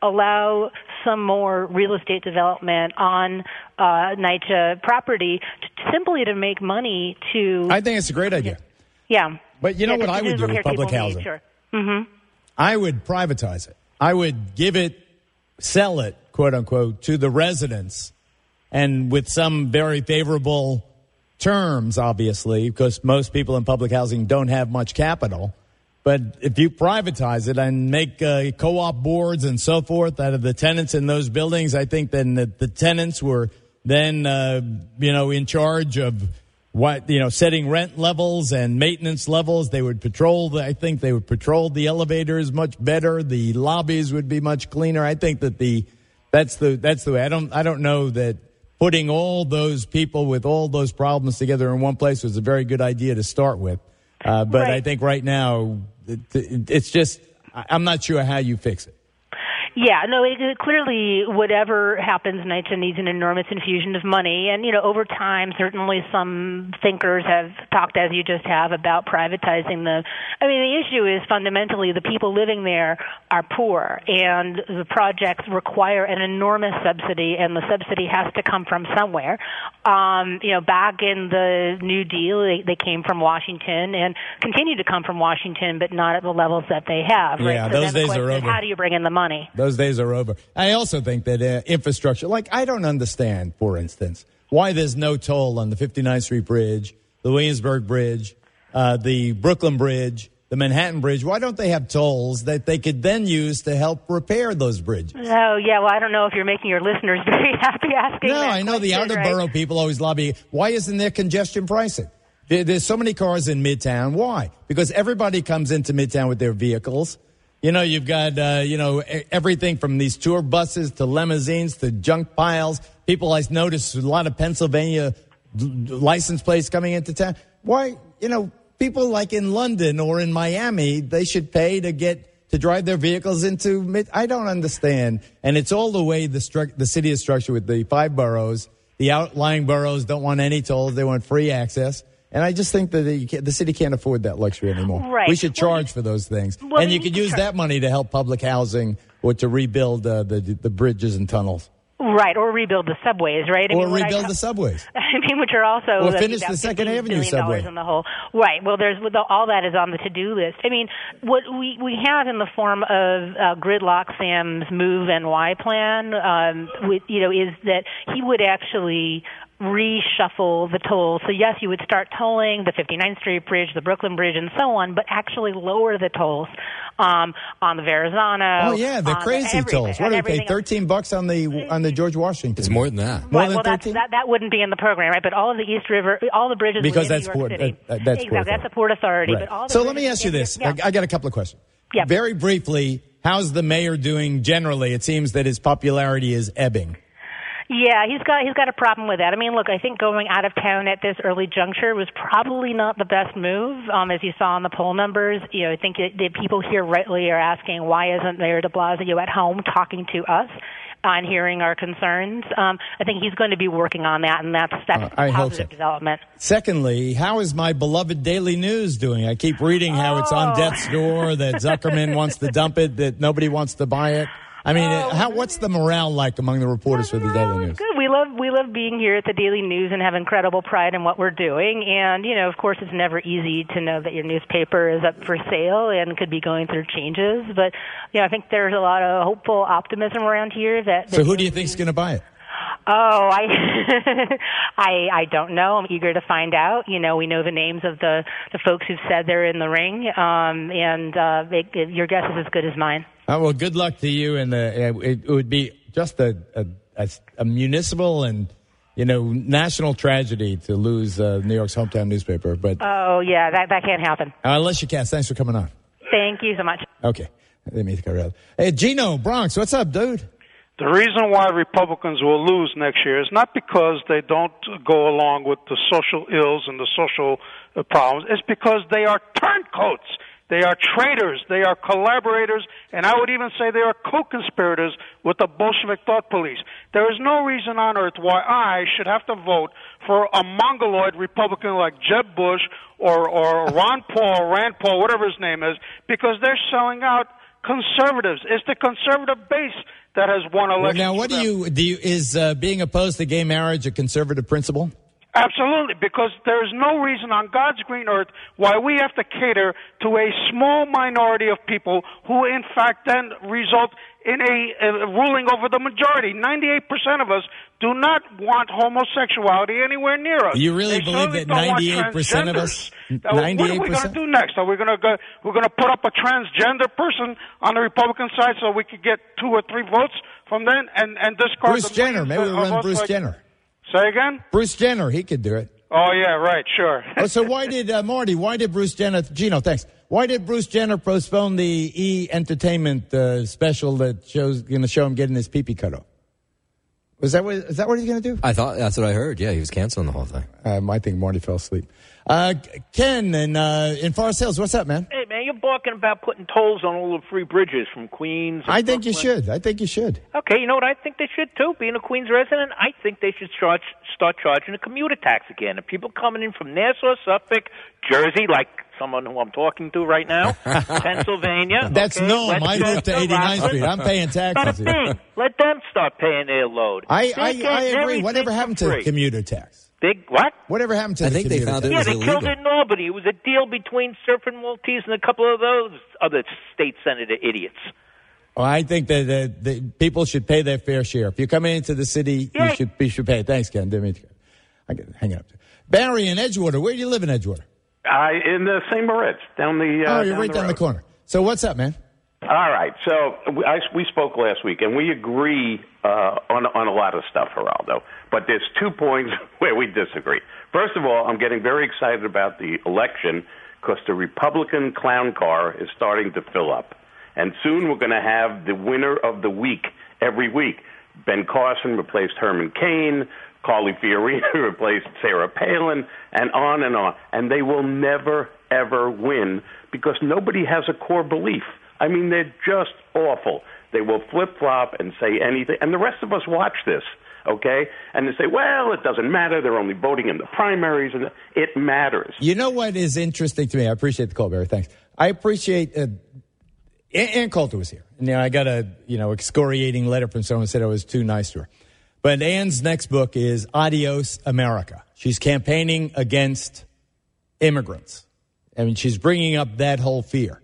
allow some more real estate development on uh, NYCHA property to, simply to make money to... I think it's a great idea. Yeah. But you know yeah, what I would do with public housing? Need, sure. Mm-hmm. I would privatize it. I would give it, sell it, quote unquote, to the residents, and with some very favorable terms, obviously, because most people in public housing don't have much capital. But if you privatize it and make uh, co-op boards and so forth out of the tenants in those buildings, I think then the, the tenants were then, uh, you know, in charge of what, you know, setting rent levels and maintenance levels. They would patrol, the, I think they would patrol the elevators much better. The lobbies would be much cleaner. I think that the, that's the, that's the way. I don't, I don't know that putting all those people with all those problems together in one place was a very good idea to start with. Uh, but right. I think right now it, it, it's just, I'm not sure how you fix it. Yeah, no, it, it, clearly whatever happens, NYCHA needs an enormous infusion of money. And, you know, over time, certainly some thinkers have talked, as you just have, about privatizing the... I mean, the issue is fundamentally the people living there are poor, and the projects require an enormous subsidy, and the subsidy has to come from somewhere. Um, you know, back in the New Deal, they, they came from Washington and continue to come from Washington, but not at the levels that they have. Right? Yeah, so those days are over. How do you bring in the money? Those days are over. I also think that uh, infrastructure, like I don't understand, for instance, why there's no toll on the fifty-ninth Street Bridge, the Williamsburg Bridge, uh, the Brooklyn Bridge, the Manhattan Bridge. Why don't they have tolls that they could then use to help repair those bridges? Oh, yeah, well, I don't know if you're making your listeners very happy asking No, that I know the outer right? borough people always lobby. Why isn't there congestion pricing? There, there's so many cars in Midtown. Why? Because everybody comes into Midtown with their vehicles. You know, you've got, uh, you know, everything from these tour buses to limousines to junk piles. People, I notice a lot of Pennsylvania license plates coming into town. Why, you know, people like in London or in Miami, they should pay to get, to drive their vehicles into mid. I don't understand. And it's all the way the stru- the city is structured with the five boroughs. The outlying boroughs don't want any tolls. They want free access. And I just think that the, the city can't afford that luxury anymore. Right. We should charge well, for those things. Well, and you could use that money to help public housing or to rebuild uh, the the bridges and tunnels. Right, or rebuild the subways, right? I or mean, rebuild I, the subways. I mean, which are also... Or finish the Second Avenue subway. In the whole, right, well, there's all that is on the to-do list. I mean, what we, we have in the form of uh, Gridlock Sam's Move N Y plan, um, with, you know, is that he would actually reshuffle the tolls. So yes, you would start tolling the fifty-ninth Street Bridge, the Brooklyn Bridge, and so on, but actually lower the tolls um, on the Verrazano. Oh yeah, the crazy the tolls. What do we pay? Thirteen bucks on the on the George Washington. It's more than that. More right, than well, that's, that that wouldn't be in the program, right? But all of the East River, all the bridges because within that's New York port, City. uh, uh, that's exactly, Port that's a Port Authority. Right. But all the so let me ask you in, this. Yeah. I, I got a couple of questions. Yeah. Very briefly, how's the mayor doing generally? It seems that his popularity is ebbing. Yeah, he's got he's got a problem with that. I mean, look, I think going out of town at this early juncture was probably not the best move, um, as you saw in the poll numbers. You know, I think that, that people here rightly are asking, why isn't Mayor de Blasio at home talking to us and hearing our concerns? Um, I think he's going to be working on that, and that's that's uh, a I positive hope so. development. Secondly, how is my beloved Daily News doing? I keep reading how oh. it's on death's door, that Zuckerman wants to dump it, that nobody wants to buy it. I mean, oh, how? What's the morale like among the reporters for the Daily News? Good. We love we love being here at the Daily News and have incredible pride in what we're doing. And you know, of course, it's never easy to know that your newspaper is up for sale and could be going through changes. But you know, I think there's a lot of hopeful optimism around here. That so, who do you think's going to buy it? Oh, I, I, I don't know. I'm eager to find out. You know, we know the names of the, the folks who've said they're in the ring, um, and uh, it, it, your guess is as good as mine. Oh, well, good luck to you. And uh, it, it would be just a, a, a, a municipal and you know, national tragedy to lose uh, New York's hometown newspaper. But Oh, yeah, that, that can't happen. uh, Alicia Cass, thanks for coming on. Thank you so much. Okay. Let me cut around. Hey, Gino, Bronx, what's up, dude? The reason why Republicans will lose next year is not because they don't go along with the social ills and the social uh, problems. It's because they are turncoats. They are traitors. They are collaborators. And I would even say they are co-conspirators with the Bolshevik thought police. There is no reason on earth why I should have to vote for a mongoloid Republican like Jeb Bush or, or Ron Paul, Rand Paul, whatever his name is, because they're selling out conservatives. It's the conservative base that has won elections. Now, what do you, do you, is uh, being opposed to gay marriage a conservative principle? Absolutely, because there is no reason on God's green earth why we have to cater to a small minority of people who, in fact, then result in a, a ruling over the majority. ninety-eight percent of us do not want homosexuality anywhere near us. You really They believe certainly that don't want ninety-eight percent of us, transgenders. Now, what are we going to ninety-eight percent? do next? Are we going to go, we're going to put up a transgender person on the Republican side so we could get two or three votes from them and, and discard Bruce the Jenner. millions Maybe of we'll run votes Bruce like- Jenner. Say again? Bruce Jenner, he could do it. Oh, yeah, right, sure. Oh, so why did, uh, Marty, why did Bruce Jenner, Gino, thanks. Why did Bruce Jenner postpone the E! Entertainment uh, special that shows going to show him getting his pee-pee cut off? Was that what, is that what he's going to do? I thought that's what I heard. Yeah, he was canceling the whole thing. Um, I think Marty fell asleep. Uh, Ken in, uh, in Forest Hills, what's up, man? Hey, man, you're barking about putting tolls on all the free bridges from Queens. and I think you Brooklyn. should. I think you should. Okay, you know what I think they should too? Being a Queens resident, I think they should start start charging a commuter tax again. And people coming in from Nassau, Suffolk, Jersey, like someone who I'm talking to right now, Pennsylvania. That's okay, no, I Westchester, moved to eighty-ninth Street. I'm paying taxes Not a here. thing. Let them start paying their load. I, They're I, getting I agree. everything Whatever happened to free. commuter tax? Big what? Whatever happened to I the think they commuter found tax? it Yeah, was they illegal. killed it in Albany. It was a deal between Surf and Maltese and a couple of those other state senator idiots. Well, I think that, that, that people should pay their fair share. If you're coming into the city, Yeah. you should you should pay. Thanks, Ken. Didn't mean to- I get hang up. Barry in Edgewater. Where do you live in Edgewater? I in the Saint Moritz down the. Uh, oh, you're down right the down road. the corner. So what's up, man? All right. So we, I, we spoke last week, and we agree uh, on on a lot of stuff, Geraldo. But there's two points where we disagree. First of all, I'm getting very excited about the election because the Republican clown car is starting to fill up, and soon we're going to have the winner of the week every week. Ben Carson replaced Herman Cain. Carly Fiorina replaced Sarah Palin, and on and on. And they will never, ever win because nobody has a core belief. I mean, they're just awful. They will flip-flop and say anything. And the rest of us watch this, okay? And they say, well, it doesn't matter. They're only voting in the primaries. And it matters. You know what is interesting to me? I appreciate the call, Barry. Thanks. I appreciate uh, Ann, Ann Coulter was here. And, you know, I got a, you know, excoriating letter from someone who said I was too nice to her. But Ann's next book is Adios, America. She's campaigning against immigrants. I mean, she's bringing up that whole fear.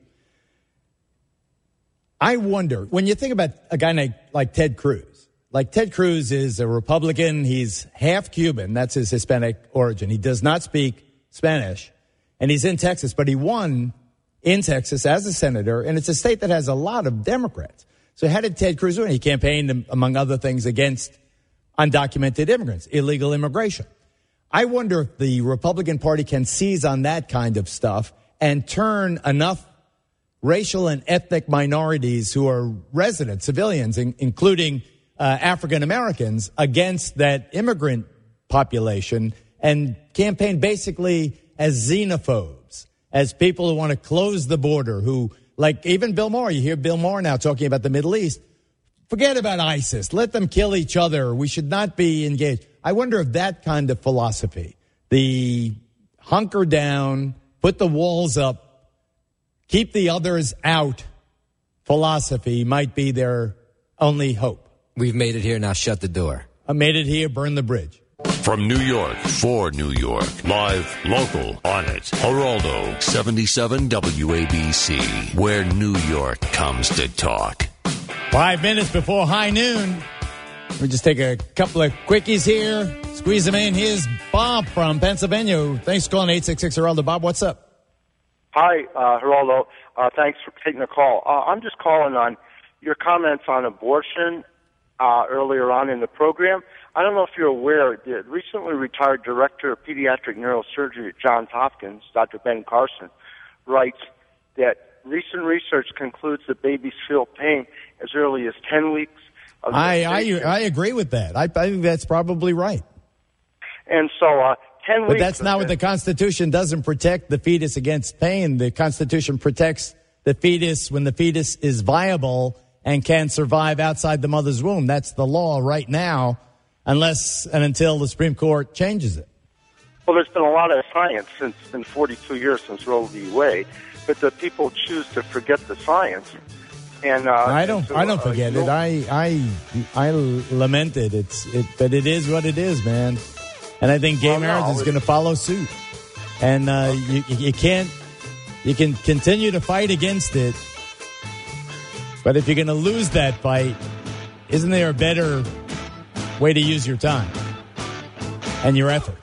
I wonder, when you think about a guy like, like Ted Cruz, like Ted Cruz is a Republican. He's half Cuban. That's his Hispanic origin. He does not speak Spanish. And he's in Texas, but he won in Texas as a senator. And it's a state that has a lot of Democrats. So how did Ted Cruz win? He campaigned, among other things, against undocumented immigrants, illegal immigration. I wonder if the Republican Party can seize on that kind of stuff and turn enough racial and ethnic minorities who are residents, civilians, in, including uh, African Americans, against that immigrant population and campaign basically as xenophobes, as people who want to close the border, who, like even Bill Maher, you hear Bill Maher now talking about the Middle East. Forget about ISIS. Let them kill each other. We should not be engaged. I wonder if that kind of philosophy, the hunker down, put the walls up, keep the others out philosophy might be their only hope. We've made it here, now shut the door. I made it here, burn the bridge. From New York, for New York, live, local, on it. Geraldo, seventy-seven W A B C, where New York comes to talk. Five minutes before high noon. We just take a couple of quickies here, squeeze them in. Here's Bob from Pennsylvania. Thanks for calling eight six six Geraldo. Bob, what's up? Hi, uh, Geraldo. Uh, thanks for taking the call. Uh, I'm just calling on your comments on abortion. uh, earlier on in the program. I don't know if you're aware, the recently retired director of pediatric neurosurgery at Johns Hopkins, Doctor Ben Carson, writes that recent research concludes that babies feel pain as early as ten weeks. Of I, I I agree with that. I, I think that's probably right. And so uh, ten but weeks. But that's not what the Constitution doesn't protect the fetus against pain. The Constitution protects the fetus when the fetus is viable and can survive outside the mother's womb. That's the law right now, unless and until the Supreme Court changes it. Well, there's been a lot of science since in forty-two years since Roe v. Wade, but the people choose to forget the science. And uh, I don't. so, I don't uh, forget you know, it. I. I. I lament it. It's. It. But it is what it is, man. And I think gay well, marriage no, is going to follow suit. And uh, you. You can't. You can continue to fight against it, but if you're going to lose that fight, isn't there a better way to use your time and your effort?